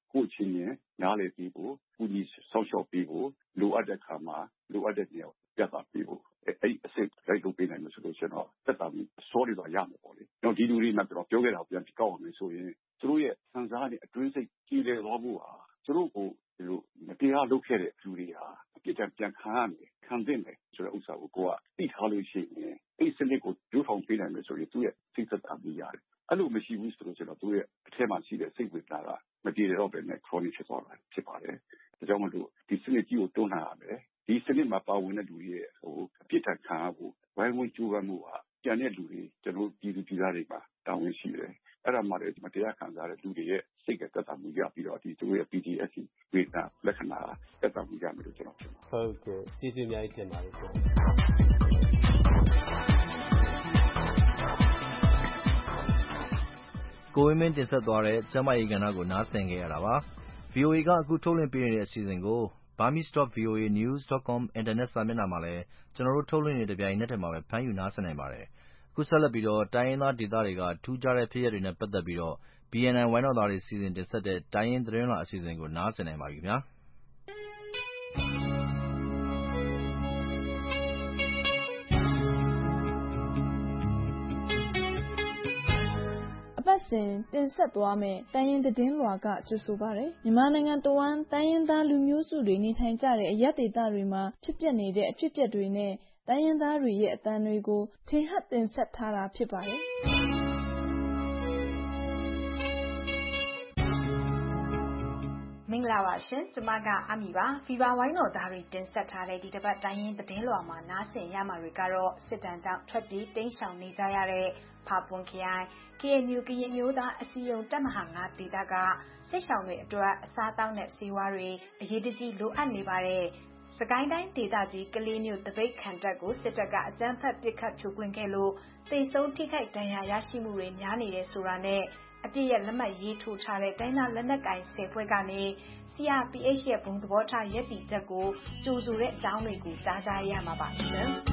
[SPEAKER 19] ကိုယ့်ချင်းချင်းနားလည်ပြီးဖို့ကူညီဆောက်ရှောက်ပြီးဖို့လိုအပ်တဲ့အခါမှာလိုအပ်တဲ့နေရာပြသပြီးဖို့အဲ့အစစ်လိုက်လုပ်ပေးနိုင်လို့ဆိုလို့ကျွန်တော်သက်သာပြီးအစောတွေတော့ရမှာပေါ့လေ။တော့ဒီလူတွေနဲ့ကျွန်တော်ပြောခဲ့တာပြန်ကောက်အောင်လို့ဆိုရင်သူတို့ရဲ့စံစားတဲ့အတွင်းစိတ်ကြီးလေသွားဖို့ဟာသူတို့ကိုဒီလိုမတရားလုပ်ခဲ့တဲ့လူတွေဟာအပြစ်ဒဏ်ပြန်ခံရမယ်ခံသင့်တယ်ဆိုတဲ့ဥစ္စာကိုကသိထားလို့ရှိရင်အဲ့စနစ်ကိုကျိုးထောင်ပေးနိုင်မယ်ဆိုရင်သူ့ရဲ့စိတ်သက်သာမှုရတယ်။အဲ့လိုမရှိဘူးဆိုတော့ကျွန်တော်သူ့ရဲ့အထက်မှာရှိတဲ့စိတ်ဝေဒနာကမပြေတော့ဘဲနဲ့ chronic ဖြစ်သွားတာဖြစ်ပါတယ်။ဒါကြောင့်မလို့ဒီစနစ်ကြီးကိုတွန်းလှန်ရမယ်။ဒီစနစ်မှာပါဝင်တဲ့လူတွေရဲ့အပြစ်ဒဏ်ခံရဖို့ဝိုင်းဝန်းကြိုးပမ်းမှုဟာကျန်တဲ့လူတွေကျွန်တော်ပြည်သူပြည်သားတွေမှာတာဝန်ရှိတယ်။အဲ့ဒါမှလည်းမတရားခံစားတဲ့လူတွေရဲ့စိတ်ကသက်သာမှုရပြီးတော့ဒီသူရဲ့ PTSD ဝေဒနာလက္ခဏာသက်သာမှုရမယ်လို့ကျွန်တော်ထင်ပါတယ်
[SPEAKER 18] ။ဟုတ်ကဲ့ကျေးဇူးအများကြီးတင်ပါတယ်ဆရာ
[SPEAKER 2] ။ကိုဝင်းမင်းတင်ဆက်သွားတဲ့ကျန်းမာရေးကဏ္ဍကိုနားဆင်ခဲ့ရတာပါ။ VOA ကအခုထုတ်လွှင့်ပေးနေတဲ့အစီအစဉ်ကို burmese.voanews.com အင်တာနက်စာမျက်နှာမှာလည်းကျွန်တော်တို့ထုတ်လွှင့်နေတဲ့တပြိုင်နက်တည်းမှာပဲဖမ်းယူနားဆင်နိုင်ပါတယ်။အခုဆက်လက်ပြီးတိုင်းရင်းသားဒေသတွေကထူးခြားတဲ့ဖြစ်ရပ်တွေနဲ့ပတ်သက်ပြီးBNN ဝိုင်းတော်သားတွေစီစဉ်တင်ဆက်တဲ့တိုင်းရင်းသတင်းလွှာအစီအစဉ်ကိုနားဆင်နိုင်ပါပြီခင်ဗျာ။
[SPEAKER 20] အပတ်စဉ်တင်ဆက်သွားမယ့်တိုင်းရင်းသတင်းလွှာကကြိုဆိုပါရစေ။မြန်မာနိုင်ငံတဝှမ်းတိုင်းရင်းသားလူမျိုးစုတွေနေထိုင်ကြတဲ့အရပ်ဒေသတွေမှာဖြစ်ပျက်နေတဲ့အဖြစ်အပျက်တွေနဲ့တိုင်းရင်းသားတွေရဲ့အသံတွေကိုထင်ဟပ်တင်ဆက်ထားတာဖြစ်ပါတယ်။
[SPEAKER 21] မင်္ဂလာပါရှင်ကျမကအမီပါဖီဘာဝိုင်းတော်သားတွေတင်ဆက်ထားတဲ့ဒီတစ်ပတ်တိုင်းရင်းသတင်းလွှာမှာနားဆင်ရမှာတွေကတော့စစ်တမ်းကြောင့်ထွက်ပြေးတိမ်းရှောင်နေကြရတဲ့ဖာပွန်ခရိုင် KNU ကရင်မျိုးသားအစည်းအရုံးတပ်မဟာ9ဒေသကစစ်ရှောင်တွေအတွက်အစားအသောက်နဲ့ဆေးဝါးတွေအရေးတကြီးလိုအပ်နေပါတယ်စကိုင်းတိုင်းဒေသကြီးကလေးမြို့တပိတ်ခံတပ်ကိုစစ်တပ်ကအကြမ်းဖက်ပစ်ခတ်ဖြိုခွင်းခဲ့လို့တေဆုံးထိခိုက်ဒဏ်ရာရရှိမှုတွေများနေတယ်ဆိုတာနဲ့အပြည့်ရဲ့လက်မှတ်ရေးထိုးထားတဲ့တိုင်းသားလက်နက်ကိုင်10ဖွဲ့ကနေ CRPH ရဲ့ဘုံသဘောထားရည်တည်ချက်ကိုကြိုဆိုတဲ့အကြောင်းတွေကိုကြားကြရမှာပါရှင်။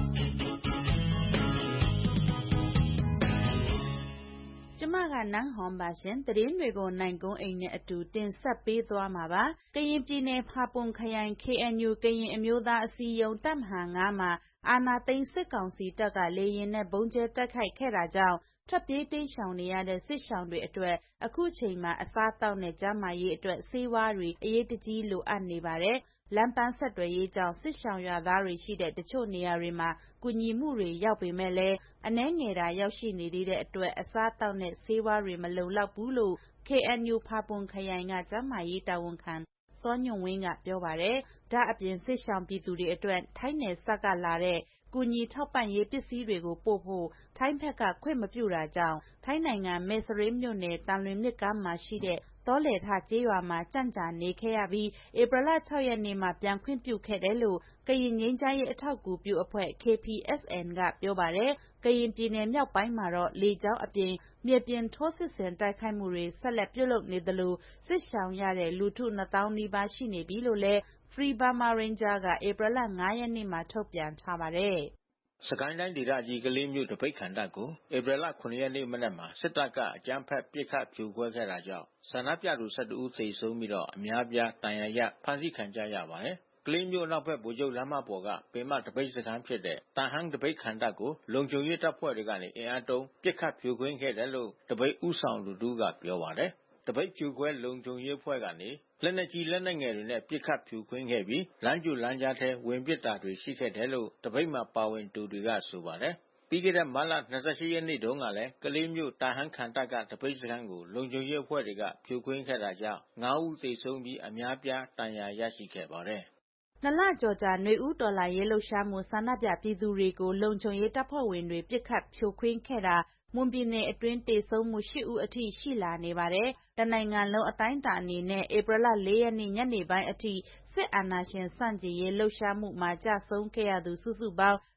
[SPEAKER 21] ကျမကနန်းဟွန်ပါရှင်သတင်းတွေကိုနိုင်ကုန်းအိမ်နဲ့အတူတင်ဆက်ပေးသွားမှာပါကရင်ပြည်နယ်ဖာပွန်ခရိုင် KNU ကရင်အမျိုးသားအစည်းအရုံးတပ်မဟာ9မှာအာဏာသိမ်းစစ်ကောင်စီတပ်ကလေရင်နဲ့ဘုံကျဲတိုက်ခိုက်ခဲ့တာကြောင့်ထွက်ပြေးတိမ်းရှောင်နေရတဲ့စစ်ရှောင်တွေအတွက်အခုချိန်မှာအစားတောက်နဲ့ကျန်းမာရေးအတွက်ဆေးဝါးတွေအရေးတကြီးလိုအပ်နေပါတယ်လမ်းပန်းဆက်သွယ်ရေးကြောင့်စစ်ရှောင်ရွာသားတွေရှိတဲ့တချို့နေရာတွေမှာကူညီမှုတွေရောက်ပေမဲ့လည်းအနှဲငယ်တာရောက်ရှိနေသေးတဲ့အတွက်အစားတောက်နဲ့ဆေးဝါးတွေမလုံလောက်ဘူးလို့ KNU ဖာပွန်ခရိုင်ကကျန်းမာရေးတာဝန်ခံစောညွန့်ဝင်းကပြောပါတယ်ဒါအပြင်စစ်ရှောင်ပြည်သူတွေအတွက်ထိုင်းနယ်စပ်ကလာတဲ့ကူညီထောက်ပံ့ရေးပစ္စည်းတွေကိုပို့ဖို့ထိုင်းဘက်ကခွင့်မပြုတာကြောင့်ထိုင်းနိုင်ငံမဲစရီးမြို့နယ်တန်လွင်မြစ်ကမ်းမှာရှိတဲ့တောလေထကျေးရွာမှာကြန့်ကြာနေခဲ့ရပြီးဧပြီလ6ရက်နေ့မှာပြန်ခွင့်ပြုခဲ့တယ်လို့ကရင်ငြိမ်းချမ်းရေးအထောက်အကူပြုအဖွဲ့ KPSN ကပြောပါတယ်ကရင်ပြည်နယ်မြောက်ပိုင်းမှာတော့လေကြောင်းအပြင်မြေပြင်ထိုးစစ်ဆင်တိုက်ခိုက်မှုတွေဆက်လက်ပြုလုပ်နေသလိုစစ်ရှောင်ရတဲ့လူထု2000နီးပါးရှိနေပြီလို့လည်း Free Burma Ranger ကဧပြီလ5ရက်နေ့မှာထုတ်ပြန်ထားပါတယ်
[SPEAKER 13] စကိုင်းတိုင်းဒေသကြီးကလေးမြို့တပိတ်ခံတပ်ကိုဧပြီလ9ရက်နေ့မနက်မှာစစ်တပ်ကအကြမ်းဖက်ပစ်ခတ်ဖြိုခွဲခဲ့တာကြောင့်ဆန္ဒပြသူ12ဦးသေဆုံးပြီးတော့အများပြားဒဏ်ရာရဖမ်းဆီးခံကြရပါတယ်ကလေးမြို့နောက်ဘက်ဗိုလ်ချုပ်လမ်းမပေါ်ကပင်မတပိတ်စခန်းဖြစ်တဲ့တန်ဟန်းတပိတ်ခံတပ်ကိုလုံခြုံရေးတပ်ဖွဲ့တွေကနေအင်အားတုံးပစ်ခတ်ဖြိုခွင်းခဲ့တယ်လို့တပိတ်ဥဆောင်လူတူကပြောပါတယ်တပိတ်ဖြိုခွဲလုံခြုံရေးအဖွဲ့ကနေလက်နက်ကြီးလက်နက်ငယ်တွေနဲ့ပစ်ခတ်ဖြိုခွင်းခဲ့ပြီးလမ်းကျလမ်းကြားထဲဝင်ပစ်တာတွေရှိခဲ့တယ်လို့တပိတ်မှာပါဝင်သူတွေကဆိုပါတယ်ပြီးခဲ့တဲ့မတ်လ28ရက်နေ့တုန်းကလည်းကလေးမြို့တာဟန်းခံတပ်ကတပိတ်စခန်းကိုလုံခြုံရေးအဖွဲ့တွေကဖြိုခွင်းခဲ့တာကြောင့်9ဦးသေဆုံးပြီးအများပြားဒဏ်ရာရရှိခဲ့ပါတယ်
[SPEAKER 21] 2လကျော်ကြာຫນွေဦးတော်လှန်ရေးလှုပ်ရှားမှုဆန္ဒပြပြည်သူတွေကိုလုံခြုံရေးတပ်ဖွဲ့ဝင်တွေပစ်ခတ်ဖြိုခွင်းခဲ့တာမွန်ပြည်နယ်အတွင်းသေဆုံးမှု8ဦးအထိရှိလာနေပါတယ်။တနိုင်ငံလုံးအတိုင်းအတာအနေနဲ့ဧပြီလ4ရက်နေ့ညနေပိုင်းအထိစစ်အာဏာရှင်ဆန့်ကျင်ရေးလှုပ်ရှားမှုမှာကျဆုံးခဲ့ရသူစုစုပေါင်း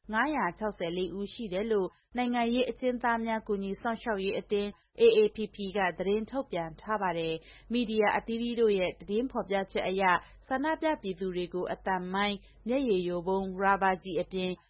[SPEAKER 21] 964ဦးရှိတယ်လို့နိုင်ငံရေးအကျဉ်းသားများကူညီစောင့်ရှောက်ရေးအသင်း AAPP ကသတင်းထုတ်ပြန်ထားပါတယ်။မီဒီယာအသီးသီးတို့ရဲ့သတင်းဖော်ပြချက်အရဆန္ဒပြပြည်သူတွေကိုအသံမိုင်းမျက်ရည်ယိုဗုံးရာဘာကျည်အပြင်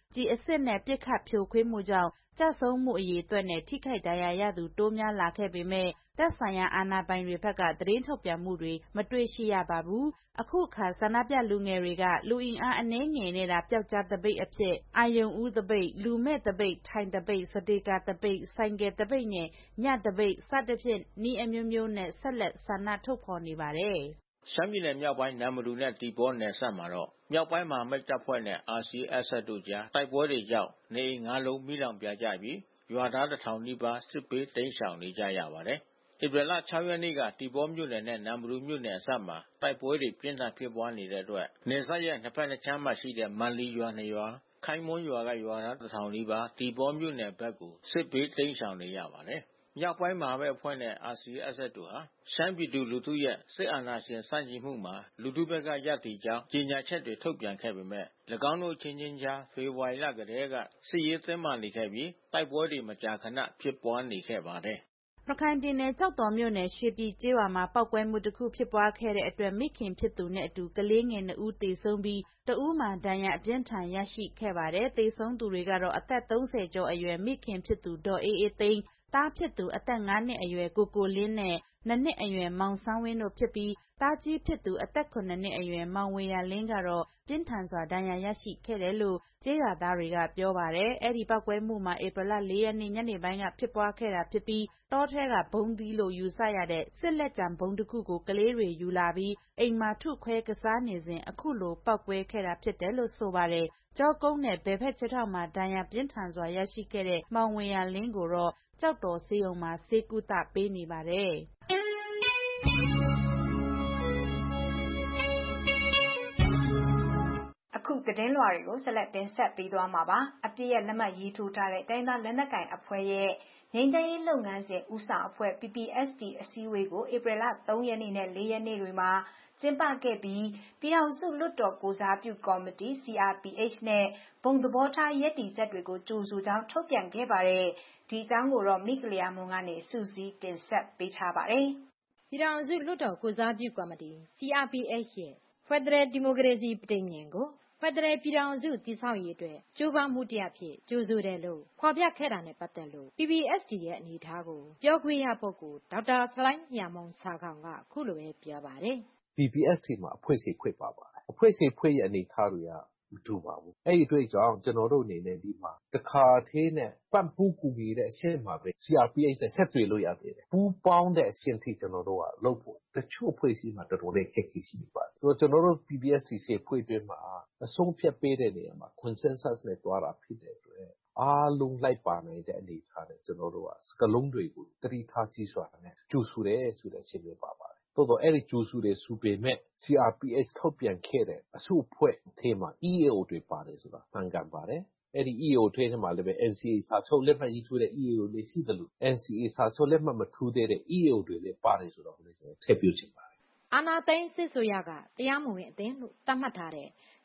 [SPEAKER 21] ကျည်အစစ်နဲ့ပစ်ခတ်ဖြိုခွင်းမှုကြောင့်ကျဆုံးမှုအရေအတွက်နဲ့ထိခိုက်ဒဏ်ရာရသူတိုးများလာခဲ့ပေမဲ့သက်ဆိုင်ရာအာဏာပိုင်တွေဘက်ကသတင်းထုတ်ပြန်မှုတွေမတွေ့ရှိရပါဘူး။အခုအခါဆန္ဒပြလူငယ်တွေကလူအင်အားအနည်းငယ်နဲ့ပျောက်ကြားသပိတ်အဖြစ်အာရုံဦးသပိတ်၊လူမဲ့သပိတ်၊ထိုင်သပိတ်၊စတေကာသပိတ်၊ဆိုင်ကယ်သပိတ်နဲ့ညသပိတ်စသဖြင့်နည်းအမျိုးမျိုးနဲ့ဆက်လက်ဆန္ဒထုတ်ဖော်နေပါတယ်
[SPEAKER 13] ။ရှမ်းပြည်နယ်မြောက်ပိုင်းနမ္မတူနဲ့တီဘောနယ်စပ်မှာတော့မြောက်ပိုင်းမဟာမိတ်တပ်ဖွဲ့နဲ့ RCSS တို့ကြားတိုက်ပွဲတွေကြောင့်နေအိမ်၅လုံးမီးလောင်ပြာကျပြီးရွာသား1000နီးပါးစစ်ဘေးတိမ်းရှောင်နေကြရပါတယ်။ဧပြီလ6ရက်နေ့ကတီဘောမြို့နယ်နဲ့နမ္မတူမြို့နယ်အစပ်မှာတိုက်ပွဲတွေပြင်းထန်ဖြစ်ပွားနေတဲ့အတွက်နယ်စပ်ရဲ့နှစ်ဖက်နှစ်ခြမ်းမှာရှိတဲ့မန်လီရွာ2ရွာခိုင်မွန်းရွာကရွာသား1000နီးပါးတီဘောမြို့နယ်ဘက်ကိုစစ်ဘေးတိမ်းရှောင်နေရပါတယ်။မြောက်ပိုင်းမဟာမိတ်အဖွဲ့နဲ့ RCSS တို့ဟာရှမ်းပြည်သူလူထုရဲ့စစ်အာဏာရှင်ဆန့်ကျင်မှုမှာလူထုဘက်ကရပ်တည်ကြောင်းကြေညာချက်တွေထုတ်ပြန်ခဲ့ပေမဲ့၎င်းတို့ချင်းချင်းကြားဖေဖော်ဝါရီလကတည်းကစစ်ရေးတင်းမာနေခဲ့ပြီးတိုက်ပွဲတွေမကြာခဏဖြစ်ပွားနေခဲ့ပါတယ်
[SPEAKER 21] ။ရခိုင်ပြည်နယ်ကျောက်တော်မြို့နယ်ရွှေပြည်ကျေးရွာမှာပေါက်ကွဲမှုတစ်ခုဖြစ်ပွားခဲ့တဲ့အတွက်မိခင်ဖြစ်သူနဲ့အတူကလေးငယ်2ဦးသေဆုံးပြီးတဦးမှာဒဏ်ရာအပြင်းထန်ရရှိခဲ့ပါတယ်။သေဆုံးသူတွေကတော့အသက်30ကျော်အရွယ်မိခင်ဖြစ်သူဒေါ်အေးအေးသိန်းသားဖြစ်သူအသက်9နှစ်အရွယ်ကိုလင်းနဲ့2နှစ်အရွယ်မောင်ဆန်းဝင်းတို့ဖြစ်ပြီးသားကြီးဖြစ်သူအသက်9နှစ်အရွယ်မောင်ဝေယလင်းကတော့ပြင်းထန်စွာဒဏ်ရာရရှိခဲ့တယ်လို့ကျေးရွာသားတွေကပြောပါတယ်။အဲဒီပောက်ကွဲမှုမှာဧပြီလ4ရက်နေ့ညနေပိုင်းကဖြစ်ပွားခဲ့တာဖြစ်ပြီးတောထဲကဘုံသီးလို့ယူဆရတဲ့စစ်လက်ကျန်ဘုံတစ်ခုကိုကလေးတွေယူလာပြီးအိမ်မှာထုခွဲကစားနေစဉ်အခုလိုပောက်ကွဲခဲ့တာဖြစ်တယ်လို့ဆိုပါတယ်။ကြောကုန်းနဲ့ဘယ်ဖက်ခြေထောက်မှာဒဏ်ရာပြင်းထန်စွာရရှိခဲ့တဲ့မောင်ဝေယလင်းကိုတော့ကျောက်တော်ဆေးရုံမှာဆေးကုသပေးနေပါတယ်။
[SPEAKER 11] အခုသတင်းလွှာတွေကိုဆက်လက်တင်ဆက်ပေးသွားမှာပါ။အပြည့်ရဲ့လက်မှတ်ရေးထိုးထားတဲ့တိုင်းသားလက်နက်ကိုင်အဖွဲ့ရဲ့ငြိမ်းချမ်းရေးလုပ်ငန်းစဉ်ဦးဆောင်အဖွဲ့ PPST အစည်းအဝေးကိုဧပြီလ3ရက်နေ့နဲ့4ရက်နေ့တွေမှာကျင်းပခဲ့ပြီးပြည်ထောင်စုလွှတ်တော်ကိုစားပြုကော်မတီ CRPH နဲ့ဘုံသဘောထားရည်တည်ချက်တွေကိုကြိုဆိုကြောင်းထုတ်ပြန်ခဲ့ပါတယ်။ဒီအကြောင်းကိုတော့မိကလျာမွန်ကနေစုစည်းတင်ဆက်ပေးထားပါတယ်
[SPEAKER 4] ။ပြည်ထောင်စုလွှတ်တော်ကိုစားပြုကော်မတီ CRPH ရဲ့ဖက်ဒရယ်ဒီမိုကရေစီပဋိညာဉ်ကိုဖက်ဒရယ်ပြည်ထောင်စုတည်ဆောက်ရေးအတွက်ကြိုးပမ်းမှုတစ်ဖြစ်ကြိုဆိုတယ်လို့ဖော်ပြခဲ့တာနဲ့ပတ်သက်လို့ PPST ရဲ့အနေအထားကိုပြောခွင့်ရပုဂ္ဂိုလ်ဒေါက်တာဆလိုင်းလျံမုံဆာခေါင်ကခုလိုပဲပြောပါတယ်
[SPEAKER 1] ။ PPST မှာအဖွဲ့အစည်းဖွဲ့ပါပါတယ်။အဖွဲ့အစည်းဖွဲ့ရဲ့အနေအထားတွေကမတူပါဘူး။အဲ့ဒီအတွက်ကြောင့်ကျွန်တော်တို့အနေနဲ့ဒီမှာတခါသေးနဲ့ပံ့ပိုးကူညီတဲ့အဆင့်မှာပဲ CRPH နဲ့ဆက်သွယ်လို့ရသေးတယ်။ပူးပေါင်းတဲ့အဆင့်ထိကျွန်တော်တို့ကလုပ်ဖို့တချို့အဖွဲ့အစည်းမှာတော်တော်လေးခက်ခဲရှိနေပါတယ်။ကျွန်တော်တို့ PPST အဖွဲ့အတွင်းမှာအဆုံးဖြတ်ပေးတဲ့နေရာမှာ consensus နဲ့တွားတာဖြစ်တဲ့အတွက်အားလုံးလိုက်ပါနိုင်တဲ့အနေအထားနဲ့ကျွန်တော်တို့ကစကလုံးတွေကိုတတိထားကြည့်စွာနဲ့ကြိုဆိုတယ်ဆိုတဲ့အချက်မျိုးပါပါတယ်။သို့တော့အဲ့ဒီကြိုဆိုတယ်ဆိုပေမဲ့ CRPH ထုတ်ပြန်ခဲ့တဲ့အစုအဖွဲ့ထဲမှာ EAO တွေပါတယ်ဆိုတာမှန်ကန်ပါတယ်။အဲ့ဒီ EAO ထဲမှာလည်းပဲ NCA စာချုပ်လက်မှတ်ရေးထိုးတဲ့ EAO တွေရှိတယ်လို့ NCA စာချုပ်လက်မှတ်မထိုးတဲ့ EAO တွေလည်းပါတယ်ဆိုတော့လည်းထည့်ပြောချင်ပါတယ်
[SPEAKER 4] ။အာဏာသိမ်းစစ်ဆိုရကတရားမဝင်အသင်းလို့သတ်မှတ်ထားတဲ့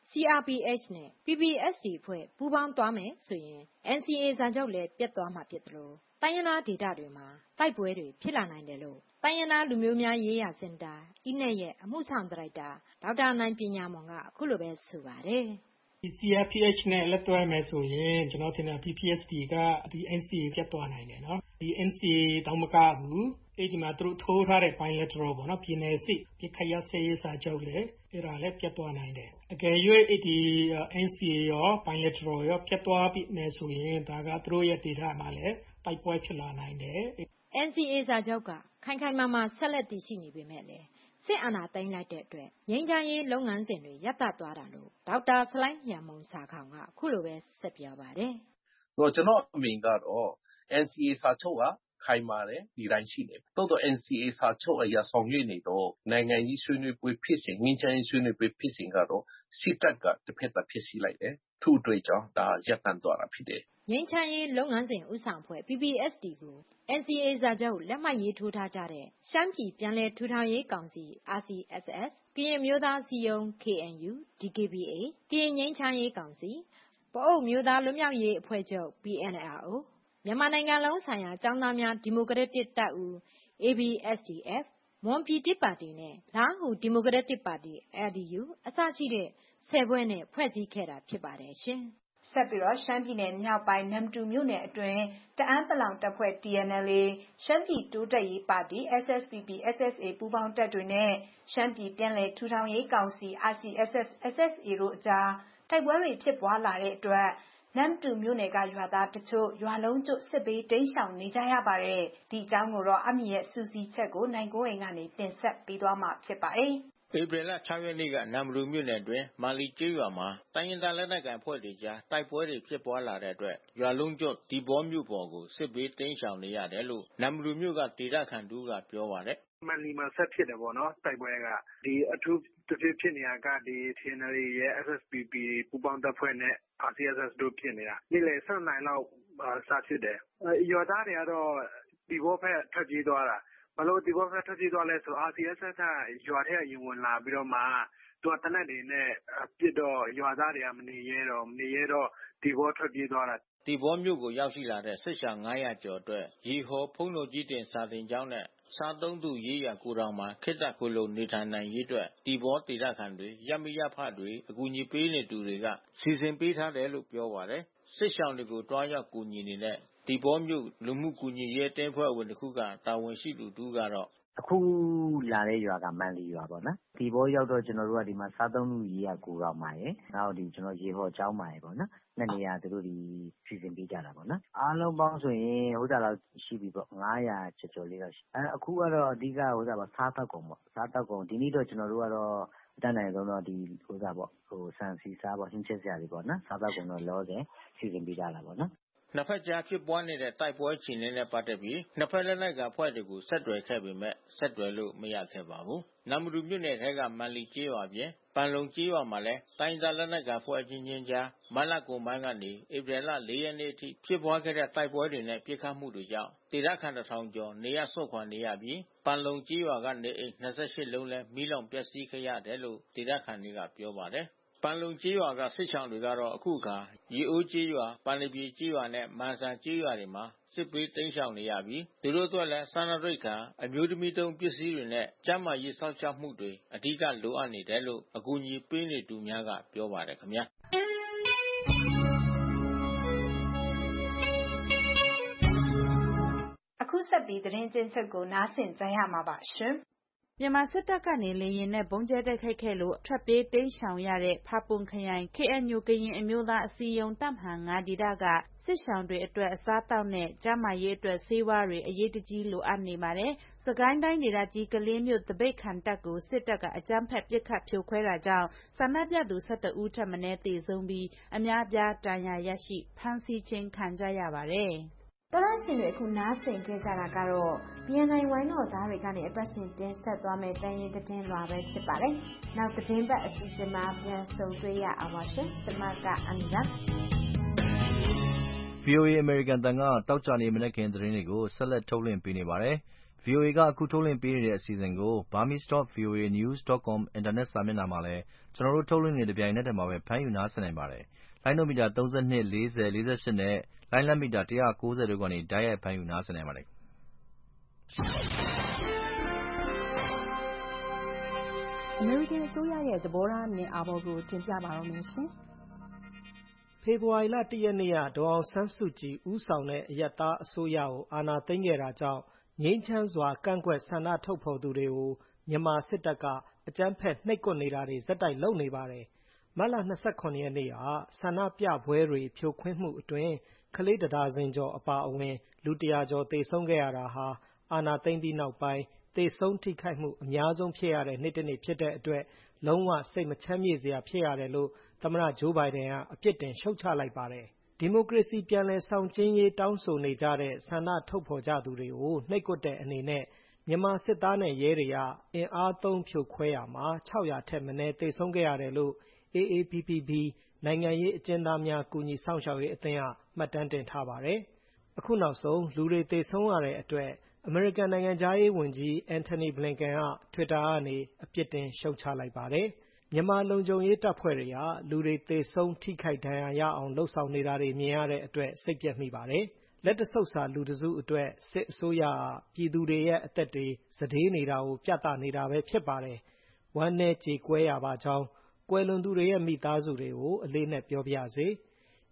[SPEAKER 4] CRPH နဲ့ PPST အဖွဲ့ပူးပေါင်းသွားမယ်ဆိုရင် NCA စာချုပ်လည်းပြတ်သွားမှာဖြစ်တယ်လို့တိုင်းရင်းသားဒေသတွေမှာတိုက်ပွဲတွေဖြစ်လာနိုင်တယ်လို့တိုင်းရင်းသားလူမျိုးများရေးရာစင်တာ INET ရဲ့အမှုဆောင်ဒါရိုက်တာဒေါက်တာနိုင်ပညာမွန်ကအခုလိုပဲဆိုပါတယ်
[SPEAKER 22] ။ CRPH နဲ့လက်တွဲမယ်ဆိုရင်ကျွန်တော်ထင်တယ် PPST ကဒီ NCA ပြတ်သွားနိုင်တယ်နော်ဒီ NCA တောင်မကဘူးအဲ့ဒီမှာသူတို့ထိုးထားတဲ့ bilateral ပေါ့နော်ပြည်နယ်စစ်ပြခရစရေးစာချုပ်လေအဲ့ဒါလည်းပြတ်သွားနိုင်တယ်အကယ်၍ဒီ NCA ရော bilateral ရောပြတ်သွားပြီမယ်ဆိုရင်ဒါကသူတို့ရဲ့ဒေသမှာလည်းတိုက်ပွဲဖြစ်လာနိုင်တယ်
[SPEAKER 4] NCA စာချုပ်ကခိုင်ခိုင်မာမာဆက်လက်တည်ရှိနေပေမဲ့လည်းစစ်အာဏာသိမ်းလိုက်တဲ့အတွက်ငြိမ်းချမ်းရေးလုပ်ငန်းစဉ်တွေရပ်တန့်သွားတာလို့ဒေါက်တာဆလိုင်းလျံမုံဆာခေါင်ကခုလိုပဲဆက်ပြောပါတယ်
[SPEAKER 1] ။ကျွန်တော်အမြင်ကတော့ NCA စာချုပ်ကခိုင်မာတယ်ဒီတိုင်းရှိနေတိုးတော့ NCA စာချုပ်အရာဆောင်ရွက်နေတော့နိုင်ငံရေးဆွေးနွေးပွဲဖြစ်စဉ်ငြိမ်းချမ်းရေးဆွေးနွေးပွဲဖြစ်စဉ်ကတော့စစ်တပ်ကတစ်ဖက်သက်ဖြစ်စီလိုက်တယ်ထို့အတွက်ကြောင့်ဒါရပ်တန့်သွားတာဖြစ်တယ်
[SPEAKER 4] ငြိမ်းချမ်းရေးလုပ်ငန်းစဉ်ဦးဆောင်ဖွဲ့ PPST ကို NCA စာချုပ်လက်မှတ်ရေးထိုးထားကြတဲ့ရှမ်းပြည်ပြန်လည်ထူထောင်ရေးကောင်စီ RCSS ကရင်မျိုးသားအစည်းအရုံး KNU DKBA ကရင်ငြိမ်းချမ်းရေးကောင်စီပအိုဝ်းမျိုးသားလွတ်မြောက်ရေးအဖွဲ့ချုပ် PNLO မြန်မာနိုင်ငံလုံးဆိုင်ရာကျောင်းသားများဒီမိုကရက်တစ်တပ်ဦး ABSDF မွန်ပြည်တစ်ပါတီနဲ့လားဟူဒီမိုကရက်တစ်ပါတီ LDU အစရှိတဲ့10ဖွဲ့နဲ့ဖွဲ့စည်းခဲ့တာဖြစ်ပါတယ်ရှင်။
[SPEAKER 11] ဆက်ပြီးတော့ရှမ်းပြည်နယ်မြောက်ပိုင်းနမ္မတူမြို့နယ်အတွင်းတအာင်းပလောင်တပ်ဖွဲ့ TNLA ရှမ်းပြည်တိုးတက်ရေးပါတီ SSPP/SSA ပူးပေါင်းတပ်တွေနဲ့ရှမ်းပြည်ပြန်လည်ထူထောင်ရေးကောင်စီ RCSS/SSA တို့အကြားတိုက်ပွဲတွေဖြစ်ပွားလာတဲ့အတွက်နမ္မတူမြို့နယ်ကရွာသားတချို့ရွာလုံးကျွတ်စစ်ဘေးတိမ်းရှောင်နေကြရပါတယ်။ဒီအကြောင်းကိုတော့အမီရဲ့စူးစီးချက်ကိုနိုင်ကွန်းအိမ်ကနေတင်ဆက်ပေးသွားမှာဖြစ်ပါတယ်။
[SPEAKER 13] ဧပြီလ 6 ရက်နေ့ကနမ္မတူမြို့နယ်အတွင်းမာလီကျေးရွာမှာတိုင်းရင်းသားလက်နက်ကိုင်အဖွဲ့တွေကြားတိုက်ပွဲတွေဖြစ်ပွားလာတဲ့အတွက်ရွာလုံးကျွတ်ဒီဘောမြို့ပေါ်ကိုစစ်ဘေးတိမ်းရှောင်နေရတယ်လို့နမ္မတူမြို့ကဒေသခံတူကပြောပါတယ်
[SPEAKER 12] ။မန်လီမှာဆက်ဖြစ်တယ်ပေါ့နော်တိုက်ပွဲကဒီအထူးဖြစ်နေတာကဒီ TNLA ရဲ့ SSPP ပူးပေါင်းတပ်ဖွဲ့နဲ့ RCSS တို့ဖြစ်နေတာနေ့လယ်7 နာရီလောက်စဖြစ်တယ်ရွာသားတွေကတော့ဒီဘောဖက်ထွက်ပြေးသွားတာဘာလို့ဒီဘောဖက်ထွက်ပြေးသွားလဲဆို RCSS ကရွာထဲရင်ဝင်လာပြီးတော့မှသူကတနက်တွေနဲ့ပြစ်တော့ရွာသားတွေကမနေရဲတော့ဒီဘောထွက်ပြေးသွားတာ
[SPEAKER 13] ဒီဘောမြို့ကိုရောက်ရှိလာတဲ့စစ်ရှောင်း900ကျော်အတွက်ရေဟော်ဖုံးတော်ကြီးတင်စာသင်ကျောင်းနဲ့စားသုံးသူရေးရကိုတောင်မှာခိတ္တကိုလုံနေထိုင်နိုင်ရေးအတွက်ဒီဘောဒေသခံတွေရပ်မိရပ်ဖတွေအကူအညီပေးနေသူတွေကစီစဉ်ပေးထားတယ်လို့ပြောပါတယ်စစ်ရှောင်းတွေကိုတွားရောက်ကူညီနေတဲ့ဒီဘောမြို့လူမှုကူညီရေးတင်းဖွဲ့ဝင်တစ်ခုကတာဝန်ရှိသူတူကတော့
[SPEAKER 5] အခုလာတဲ့ရွာကမန်လီရွာပေါ့နော်ဒီဘောရောက်တော့ကျွန်တော်တို့ကဒီမှာစားသုံးလူရေးရကိုတောင်မှာရယ်နောက်ဒီကျွန်တော်ရေဟော်ကျောင်းမှာရယ်ပေါ့နော်နှစ်နေရာသူတို့ဒီစီစဉ်ပေးကြတာပေါ့နော်အားလုံးပေါင်းဆိုရင်ဟိုတာလောက်ရှိပြီပေါ့900ကျော်လေးတော့အခုကတော့အဓိကဟိုတာပေါ့စားတောက်ကုန်ပေါ့စားတောက်ကုန်ဒီနေ့တော့ကျွန်တော်တို့ကတော့တန်းနိုင်ဆုံးတော့ဒီဟိုတာပေါ့ဟိုဆန်စီစားပေါ့ဟင်းချက်စရာတွေပေါ့နော်စားတောက်ကုန်တော့လောဆယ်စီစဉ်ပေးကြတာပေါ့နော်
[SPEAKER 13] နှစ်ဖက်ကြားဖြစ်ပွားနေတဲ့တိုက်ပွဲအခြေအနေနဲ့ပတ်သက်ပြီးနှစ်ဖက်လက်နက်ကိုင်အဖွဲ့တွေကိုဆက်သွယ်ခဲ့ပေမဲ့ဆက်သွယ်လို့မရခဲ့ပါဘူး။နမ္မတူမြို့နယ်ထဲကမန်လီကျေးရွာပြင်ပန်လုံကျေးရွာမှာလည်းတိုင်းသားလက်နက်ကိုင်အဖွဲ့ချင်းချင်းကြားမတ်လကုန်ပိုင်းကနေဧပြီလ 4 ရက်နေ့အထိဖြစ်ပွားခဲ့တဲ့တိုက်ပွဲတွေနဲ့ပစ်ခတ်မှုတွေကြောင့်ဒေသခံ1000ကျော်နေရစွန့်ခွာနေရပြီးပန်လုံကျေးရွာကနေအိမ်28လုံးလည်းမီးလောင်ပျက်စီးခဲ့ရတယ်လို့ဒေသခံတွေကပြောပါတယ်။ပန်လုံကျေးရွာကစစ်ချောင်းတွေကတော့အခုအခါရေအိုးကျေးရွာပန်လီပြေကျေးရွာနဲ့မန်ဆာကျေးရွာတွေမှာစစ်ပေးတိမ်းရှောင်နေရပြီးသူတို့အတွက်လည်းစားနပ်ရိက္ခာအမျိုးသမီးတုံးပစ္စည်းတွေနဲ့ကျန်းမာရေးစောင့်ရှောက်မှုတွေအဓိကလိုအပ်နေတယ်လို့အကူအညီပေးနေသူများကပြောပါတယ်ခင်ဗျာ
[SPEAKER 11] အခုဆက်ပြီးသတင်းကျဉ်းချုပ်ကိုနားဆင်ကြရမှာပါရှင်
[SPEAKER 21] မြန်မာစစ်တပ်ကနေလေယာဉ်နဲ့ပုံကျဲတိုက်ခိုက်ခဲ့လို့ထွက်ပြေးတိမ်းရှောင်ရတဲ့ဖာပွန်ခရိုင် KNU ကရင်အမျိုးသားအစည်းအရုံးတပ်မဟာ9ဒေသကစစ်ရှောင်တွေအတွက်အစားအသောက်နဲ့ကျန်းမာရေးအတွက်ဆေးဝါးတွေအရေးတကြီးလိုအပ်နေပါတယ်။စကိုင်းတိုင်းဒေသကြီးကလေးမြို့တပိတ်ခံတပ်ကိုစစ်တပ်ကအကြမ်းဖက်ပစ်ခတ်ဖြိုခွဲတာကြောင့်ဆန္ဒပြသူ11ဦးထက်မနည်းသေဆုံးပြီးအများအပြားဒဏ်ရာရရှိဖမ်းဆီးခြင်းခံကြရပါတယ်။
[SPEAKER 9] တော်ရရှင်တွေအခုနားဆင်ခဲ့ကြတာကတော့ BNI ဝိုင်းတော်သားတွေကနေအပတ်စဉ်တင်ဆက်သွားမယ့်တိုင်းရင်းသတင်းလွှာပဲဖြစ်ပါတယ်။နောက်သတင်းပတ်အစီအစဉ်မှာပြန်ဆုံတွေ့ရအောင်ပါရှင်။ကျွန်မကအန်နာ
[SPEAKER 2] VOA အမေရိကန်တန်ကတောက်ကြနေမနေ့ခင်သတင်းတွေကိုဆက်လက်ထုတ်လွှင့်ပေးနေပါတယ်။ VOA ကအခုထုတ်လွှင့်ပေးနေတဲ့အစီအစဉ်ကို burmese.voanews.com အင်တာနက်စာမျက်နှာမှာလည်းကျွန်တော်တို့ထုတ်လွှင့်နေတဲ့တပြိုင်နက်တည်းမှာပဲဖမ်းယူနားဆင်နိုင်ပါတယ်။လိုင်းနိုမီတာ32 40 48နဲ့လိုင်းလမ်းမီတာ190တို့ကနေတိုက်ရိုက်ဖမ်းယူနားဆင်နိုင်ပါတယ်။
[SPEAKER 23] အမေရိကန်အစိုးရရဲ့သဘောထားအမြင်အာဘော်ကိုတင်ပြပါတော့မယ်ရှင်
[SPEAKER 24] ။ဖေဖော်ဝါရီလ1ရက်နေ့ကဒေါ်အောင်ဆန်းစုကြည်ဦးဆောင်တဲ့အရပ်သားအစိုးရကိုအာဏာသိမ်းခဲ့တာကြောင့်ငြိမ်းချမ်းစွာကန့်ကွက်ဆန္ဒထုတ်ဖော်သူတွေကိုမြန်မာစစ်တပ်ကအကြမ်းဖက်နှိပ်ကွပ်နေတာတွေဇက်တိုက်လုပ်နေပါတယ်။မတ်လ29ရက်နေ့ကဆန္ဒပြပွဲတွေဖြိုခွင်းမှုအတွင်းကလေး1ဒါဇင်ကျော်အပါအဝင်လူ100ကျော်သေဆုံးခဲ့ရတာဟာအာဏာသိမ်းပြီးနောက်ပိုင်းသေဆုံးထိခိုက်မှုအများဆုံးဖြစ်ရတဲ့နေ့တစ်နေ့ဖြစ်တဲ့အတွက်လုံးဝစိတ်မချမ်းမြေ့စရာဖြစ်ရတယ်လို့သမ္မတဂျိုးဘိုင်ဒန်ကအပြစ်တင်ရှုတ်ချလိုက်ပါတယ်။ဒီမိုကရေစီပြန်လည်ဆောင်ကျဉ်းရေးတောင်းဆိုနေကြတဲ့ဆန္ဒထုတ်ဖော်ကြသူတွေကိုနှိပ်ကွပ်တဲ့အနေနဲ့မြန်မာစစ်သားနဲ့ရဲတွေကအင်အားသုံးဖြိုခွဲရာမှာ600ထက်မနည်းသေဆုံးခဲ့ရတယ်လို့ AAPPB နိုင်ငံရေးအကျဉ်းသားများကူညီဆောင်ရှောက်ရေးအသင်းကမှတ်တမ်းတင်ထားပါတယ်။အခုနောက်ဆုံးလူတွေသေဆုံးရတဲ့အတွက်အမေရိကန်နိုင်ငံသားရေးဝန်ကြီးအန်ထိုနီဘလင်ကန်က Twitter ကနေအပြစ်တင်ရှုတ်ချလိုက်ပါတယ်။မြန်မာလုံခြုံရေးတပ်ဖွဲ့တွေကလူတွေသေဆုံးထိခိုက်ဒဏ်ရာရအောင်လှုပ်ဆောင်နေတာတွေမြင်ရတဲ့အတွက်စိတ်ပျက်မိပါတယ်။လက်တဆုပ်စာလူတစုအတွက်စစ်အစိုးရကပြည်သူတွေရဲ့အသက်တွေစတေးနေတာကိုပြသနေတာပဲဖြစ်ပါတယ်။ဝမ်းနည်းကြေကွဲရပါကြောင်းကွယ်လွန်သူတွေရဲ့မိသားစုတွေကိုအလေးနဲ့ပြောပြစေ။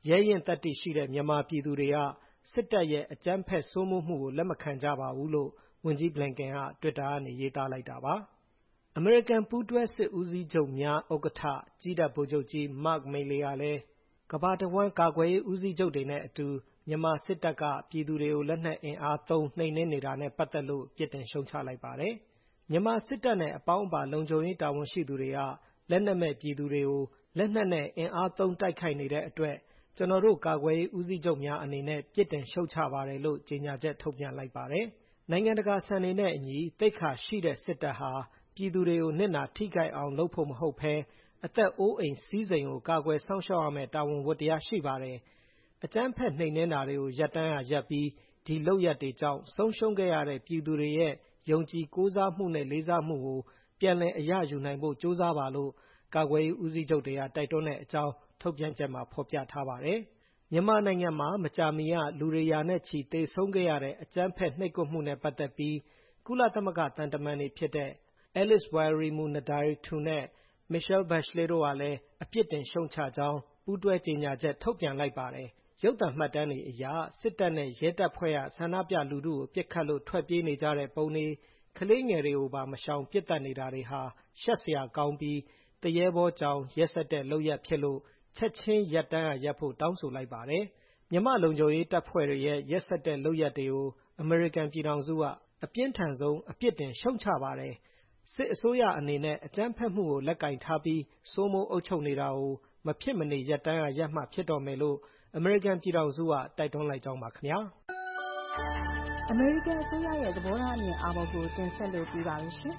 [SPEAKER 24] ရဲရင့်သတ္တိရှိတဲ့မြန်မာပြည်သူတွေကစစ်တပ်ရဲ့အကြမ်းဖက်စိုးမိုးမှုကိုလက်မခံကြပါဘူးလို့ဝန်ကြီး Blinken က Twitter ကနေရေးသားလိုက်တာပါ။ အမေရိကန်ပူးတွဲစစ်ဦးစီးချုပ်များဥက္ကဋ္ဌကြည်းတပ်ဗိုလ်ချုပ်ကြီး Mark Milley ကလည်းကမ္ဘာတဝန်းကာကွယ်ရေးဦးစီးချုပ်တွေနဲ့အတူမြန်မာစစ်တပ်ကပြည်သူတွေကိုလက်နက်အင်အားသုံးနှိမ်နင်းနေတာနဲ့ပတ်သက်လို့ပြစ်တင်ရှုံချလိုက်ပါတယ်။မြန်မာစစ်တပ်နဲ့အပေါင်းအပါလုံခြုံရေးတာဝန်ရှိသူတွေကလက်နက်မဲ့ပြည်သူတွေကိုလက်နက်နဲ့အင်အားသုံးတိုက်ခိုက်နေတဲ့အတွက်ကျွန်တော်တို့ကာကွယ်ရေးဦးစီးချုပ်များအနေနဲ့ပြစ်တင်ရှုံချပါတယ်လို့ကြေညာချက်ထုတ်ပြန်လိုက်ပါတယ်။နိုင်ငံတကာစံတွေနဲ့အညီသိက္ခာရှိတဲ့စစ်တပ်ဟာပြည်သူတွေကိုနစ်နာထိခိုက်အောင်လုပ်ဖို့မဟုတ်ဘဲအသက်အိုးအိမ်စည်းစိမ်ကိုကာကွယ်စောင့်ရှောက်ရမယ့်တာဝန်ဝတ္တရားရှိပါတယ်။အကြမ်းဖက်နှိမ်နင်းတာတွေကိုရပ်တန်းရရပ်ပြီးဒီလုပ်ရပ်တွေကြောင့်ဆုံးရှုံးခဲ့ရတဲ့ပြည်သူတွေရဲ့ယုံကြည်ကိုးစားမှုနဲ့လေးစားမှုကိုပြန်လည်အရယူနိုင်ဖို့ကြိုးစားပါလို့ကာကွယ်ရေးဦးစီးချုပ်တွေကတိုက်တွန်းတဲ့အကြောင်းထုတ်ပြန်ချက်မှာဖော်ပြထားပါတယ်။မြန်မာနိုင်ငံမှာမကြာမီကလူတွေရာနဲ့ချီသေဆုံးခဲ့ရတဲ့အကြမ်းဖက်နှိပ်ကွပ်မှုနဲ့ပတ်သက်ပြီးကုလသမဂ္ဂသံတမန်တွေဖြစ်တဲ့ Alice Wireemu-Nadaritu နဲ့ Michelle Bachelet တို့ကလည်းအပြစ်တင်ရှုံချကြောင်းပူးတွဲကြေညာချက်ထုတ်ပြန်လိုက်ပါတယ်။ရုပ်သံမှတ်တမ်းတွေအရစစ်တပ်နဲ့ရဲတပ်ဖွဲ့ကဆန္ဒပြလူထုကိုပစ်ခတ်လို့ထွက်ပြေးနေကြတဲ့ပုံတွေကလေးငယ်တွေကိုပါမရှောင်ပစ်တက်နေတာတွေဟာရှက်စရာကောင်းပြီးတရေဘောကြောင်ရက်စက်တဲ့လုပ်ရပ်ဖြစ်လို့ချက်ချင်းရပ်တန်းရပ်ဖို့တောင်းဆိုလိုက်ပါတယ်။မြန်မာလုံခြုံရေးတပ်ဖွဲ့တွေရဲ့ရက်စက်တဲ့လုပ်ရပ်တွေကိုအမေရိကန်ပြည်ထောင်စုကအပြင်းထန်ဆုံးအပြစ်တင်ရှုံချပါတယ်။စစ်အစိုးရအနေနဲ့အကြမ်းဖက်မှုကိုလက်ကင်ထားပြီးစိုးမိုးအုပ်ချုပ်နေတာကိုမဖြစ်မနေရပ်တန်းရပ်မှဖြစ်တော်မယ်လို့အမေရိကန်ပြည်ထောင်စုကတိုက်တွန်းလိုက်ကြောင်းပါခင်ဗျာ
[SPEAKER 23] ။အမေရိကန်အစိုးရရဲ့သဘောထားအမြင်အာဘော်ကိုတင်ဆက်လို့ပြပါရရှင်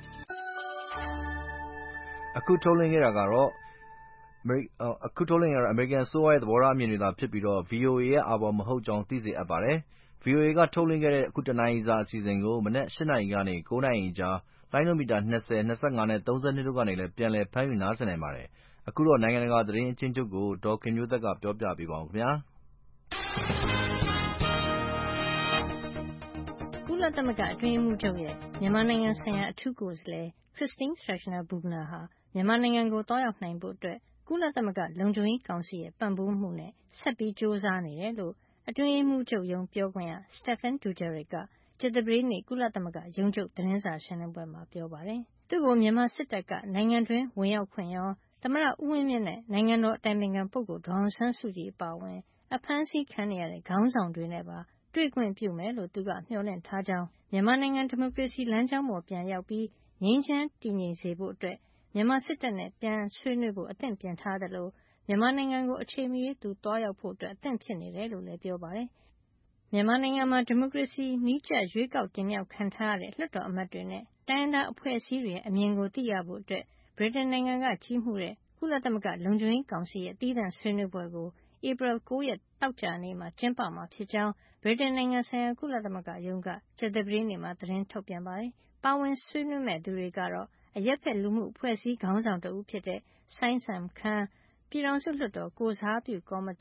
[SPEAKER 2] ။အခုထုတ်လွှင့်ခဲ့တာကတော့အမေရိကန်အစိုးရရဲ့သဘောထားအမြင်တွေသာဖြစ်ပြီးတော့ VOA ရဲ့အာဘော်မဟုတ်ကြောင်းသိစေအပ်ပါတယ်။ VOA ကထုတ်လွှင့်ခဲ့တဲ့အခုတနာရီစာအစီအစဉ်ကိုမနက်8နာရီကနေ9နာရီကြားလိုင်းနိုမီတာ20, 25နဲ့32တို့ကနေလည်းပြန်လည်ဖမ်းယူနားဆင်နိုင်ပါတယ်။အခုတော့နိုင်ငံတကာသတင်းအကျဉ်းချုပ်ကိုဒေါ်ခင်မျိုးသက်ကပြောပြပေးပါဦးခင်ဗျာ
[SPEAKER 4] ။ကုလသမဂ္ဂအတွင်းရေးမှူးချုပ်ရဲ့မြန်မာနိုင်ငံဆိုင်ရာအထူးကိုယ်စားလှယ် Christine Schraner Burgener ဟာမြန်မာနိုင်ငံကိုသွားရောက်နိုင်ဖို့အတွက်ကုလသမဂ္ဂလုံခြုံရေးကောင်စီရဲ့ပံ့ပိုးမှုနဲ့ဆက်ပြီးကြိုးစားနေတယ်လို့အတွင်းရေးမှူးချုပ်ရုံးပြောခွင့်ရ Stéphane Dujarric ကကြာသပတေးနေ့ကုလသမဂ္ဂရုံးချုပ်သတင်းစာရှင်းလင်းပွဲမှာပြောပါတယ်။သူ့ကိုမြန်မာစစ်တပ်ကနိုင်ငံတွင်းဝင်ရောက်ခွင့်ရောသမ္မတဦးဝင်းမြင့်နဲ့နိုင်ငံတော်အတိုင်ပင်ခံပုဂ္ဂိုလ်ဒေါ်အောင်ဆန်းစုကြည်အပါအဝင်အဖမ်းဆီးခံနေရတဲ့ခေါင်းဆောင်တွေနဲ့ပါတွေ့ခွင့်ပြုမယ်လို့သူကမျှော်လင့်ထားကြောင်းမြန်မာနိုင်ငံဒီမိုကရေစီလမ်းကြောင်းပေါ်ပြန်ရောက်ပြီးငြိမ်းချမ်းတည်ငြိမ်စေဖို့အတွက်မြန်မာစစ်တပ်နဲ့ပြန်ဆွေးနွေးဖို့အသင့်ပြင်ထားသလိုမြန်မာနိုင်ငံကိုအချိန်မရွေးသူသွားရောက်ဖို့အတွက်အသင့်ဖြစ်နေတယ်လို့လည်းပြောပါတယ်။မြန်မာနိုင်ငံမှာဒီမိုကရေစီနည်းကျရွေးကောက်တင်မြှောက်ခံထားရတဲ့လွှတ်တော်အမတ်တွေနဲ့တိုင်းရင်းသားအဖွဲ့အစည်းတွေရဲ့အမြင်ကိုသိရဖို့အတွက်ဗြိတိန်နိုင်ငံကကြီးမှုတဲ့ကုလသမဂ္ဂလုံခြုံရေးကောင်စီရဲ့သီးသန့်ဆွေးနွေးပွဲကိုဧပြီ9ရက်သောကြာနေ့မှာကျင်းပမှာဖြစ်ကြောင်းဗြိတိန်နိုင်ငံဆိုင်ရာကုလသမဂ္ဂရုံးကကြာသပတေးနေ့မှာသတင်းထုတ်ပြန်ပါတယ်။ပါဝင်ဆွေးနွေးမယ့်သူတွေကတော့အရပ်ဖက်လူမှုအဖွဲ့အစည်းခေါင်းဆောင်တဦးဖြစ်တဲ့ဆိုင်းဆမ်ခမ်းပြည်ထောင်စုလွှတ်တော်ကိုယ်စားပြုကော်မတီ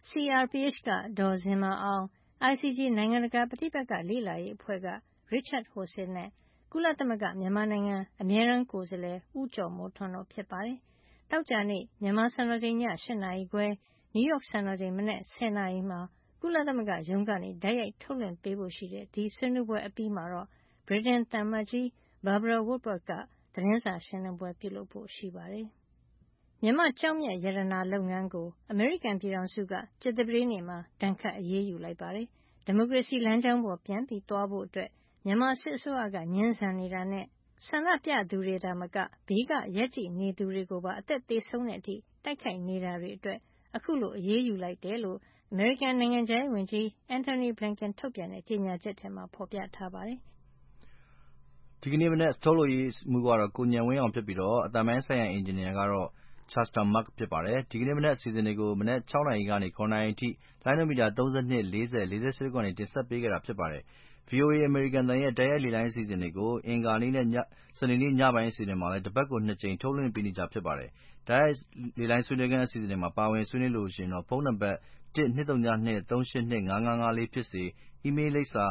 [SPEAKER 4] CRPH ကဒေါ်ဇင်မာအောင် ICG နိုင်ငံတကာပဋိပက္ခလေ့လာရေးအဖွဲ့က Richard Horsey နဲ့ကုလသမဂ္ဂမြန်မာနိုင်ငံအမြဲတမ်းကိုယ်စားလှယ်ဦးကျော်မိုးထွန်းတို့ဖြစ်ပါတယ်။သောကြာနေ့မြန်မာစံတော်ချိန်ည8နာရီခွဲနယူးယောက်စံတော်ချိန်မနက်10နာရီမှာကုလသမဂ္ဂရုံးကနေတိုက်ရိုက်ထုတ်လွှင့်ပေးဖို့ရှိတဲ့ဒီဆွေးနွေးပွဲအပြီးမှာတော့ဗြိတိန်သံအမတ်ကြီး Barbara Woodward ကသတင်းစာရှင်းလင်းပွဲပြုလုပ်ဖို့ရှိပါတယ်။မြန်မာကျောက်မျက်ရတနာလုပ်ငန်းကိုအမေရိကန်ပြည်ထောင်စုကကြာသပတေးနေ့မှာဒဏ်ခတ်အရေးယူလိုက်ပါတယ်။ဒီမိုကရေစီလမ်းကြောင်းပေါ်ပြန်ပြီးသွားဖို့အတွက်မြန်မာစစ်အစိုးရကညှင်းဆန်နေတာနဲ့ဆန္ဒပြသူတွေသာမကဘေးကရပ်ကြည့်နေသူတွေကိုပါအသက်သေဆုံးတဲ့အထိတိုက်ခိုက်နေတာတွေအတွက်အခုလိုအရေးယူလိုက်တယ်လို့အမေရိကန်နိုင်ငံခြားရေးဝန်ကြီး Antony Blinken ထုတ်ပြန်တဲ့ကြေညာချက်ထဲမှာဖော်ပြထားပါတယ်
[SPEAKER 2] ။ဒီကနေ့မနက်ထုတ်လုပ်ရေးမှူးကတော့ကိုဉာဏ်ဝင်းအောင်ဖြစ်ပြီးတော့အသံပိုင်းဆိုင်ရာအင်ဂျင်နီယာကတော့ Chester Mark ဖြစ်ပါတယ်။ဒီကနေ့မနက်အစီအစဉ်တွေကိုမနက်6နာရီကနေ9နာရီအထိလိုင်းနိုမီတာ32, 40, 48ကနေတင်ဆက်ပေးခဲ့တာဖြစ်ပါတယ်။ VOA အမေရိကန်အသံရဲ့တိုက်ရိုက်လေလိုင်းအစီအစဉ်တွေကိုအင်္ဂါနေ့နဲ့စနေနေ့ညပိုင်းအစီအစဉ်မှာလည်းတပတ်ကို2ကြိမ်ထုတ်လွှင့်ပေးနေကြဖြစ်ပါတယ်။တိုက်ရိုက်လေလိုင်းဆွေးနွေးခန်းအစီအစဉ်တွေမှာပါဝင်ဆွေးနွေးလိုရှင်တော့ဖုန်းနံပါတ်1-202-382-5555ဖြစ်စေအီးမေးလ်လိပ်စာ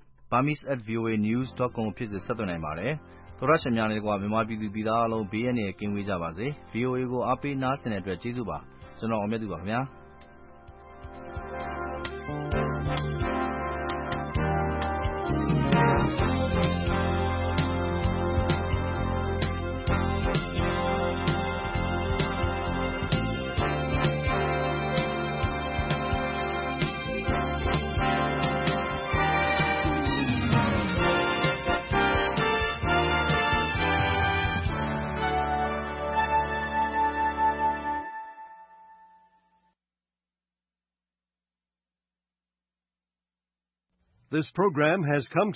[SPEAKER 2] burmese@voanews.com ဖြစ်စေဆက်သွင်းနိုင်ပါတယ်။သောတရှင်များနဲ့တကွမြန်မာပြည်သူပြည်သားအားလုံးဘေးအန္တရာယ်ကင်းဝေးကြပါစေ။ VOA ကိုအားပေးနားဆင်တဲ့အတွက်ကျေးဇူးပါ။ကျွန်တော်အောင်မြတ်သူပါခင်ဗျာ။
[SPEAKER 3] This program has come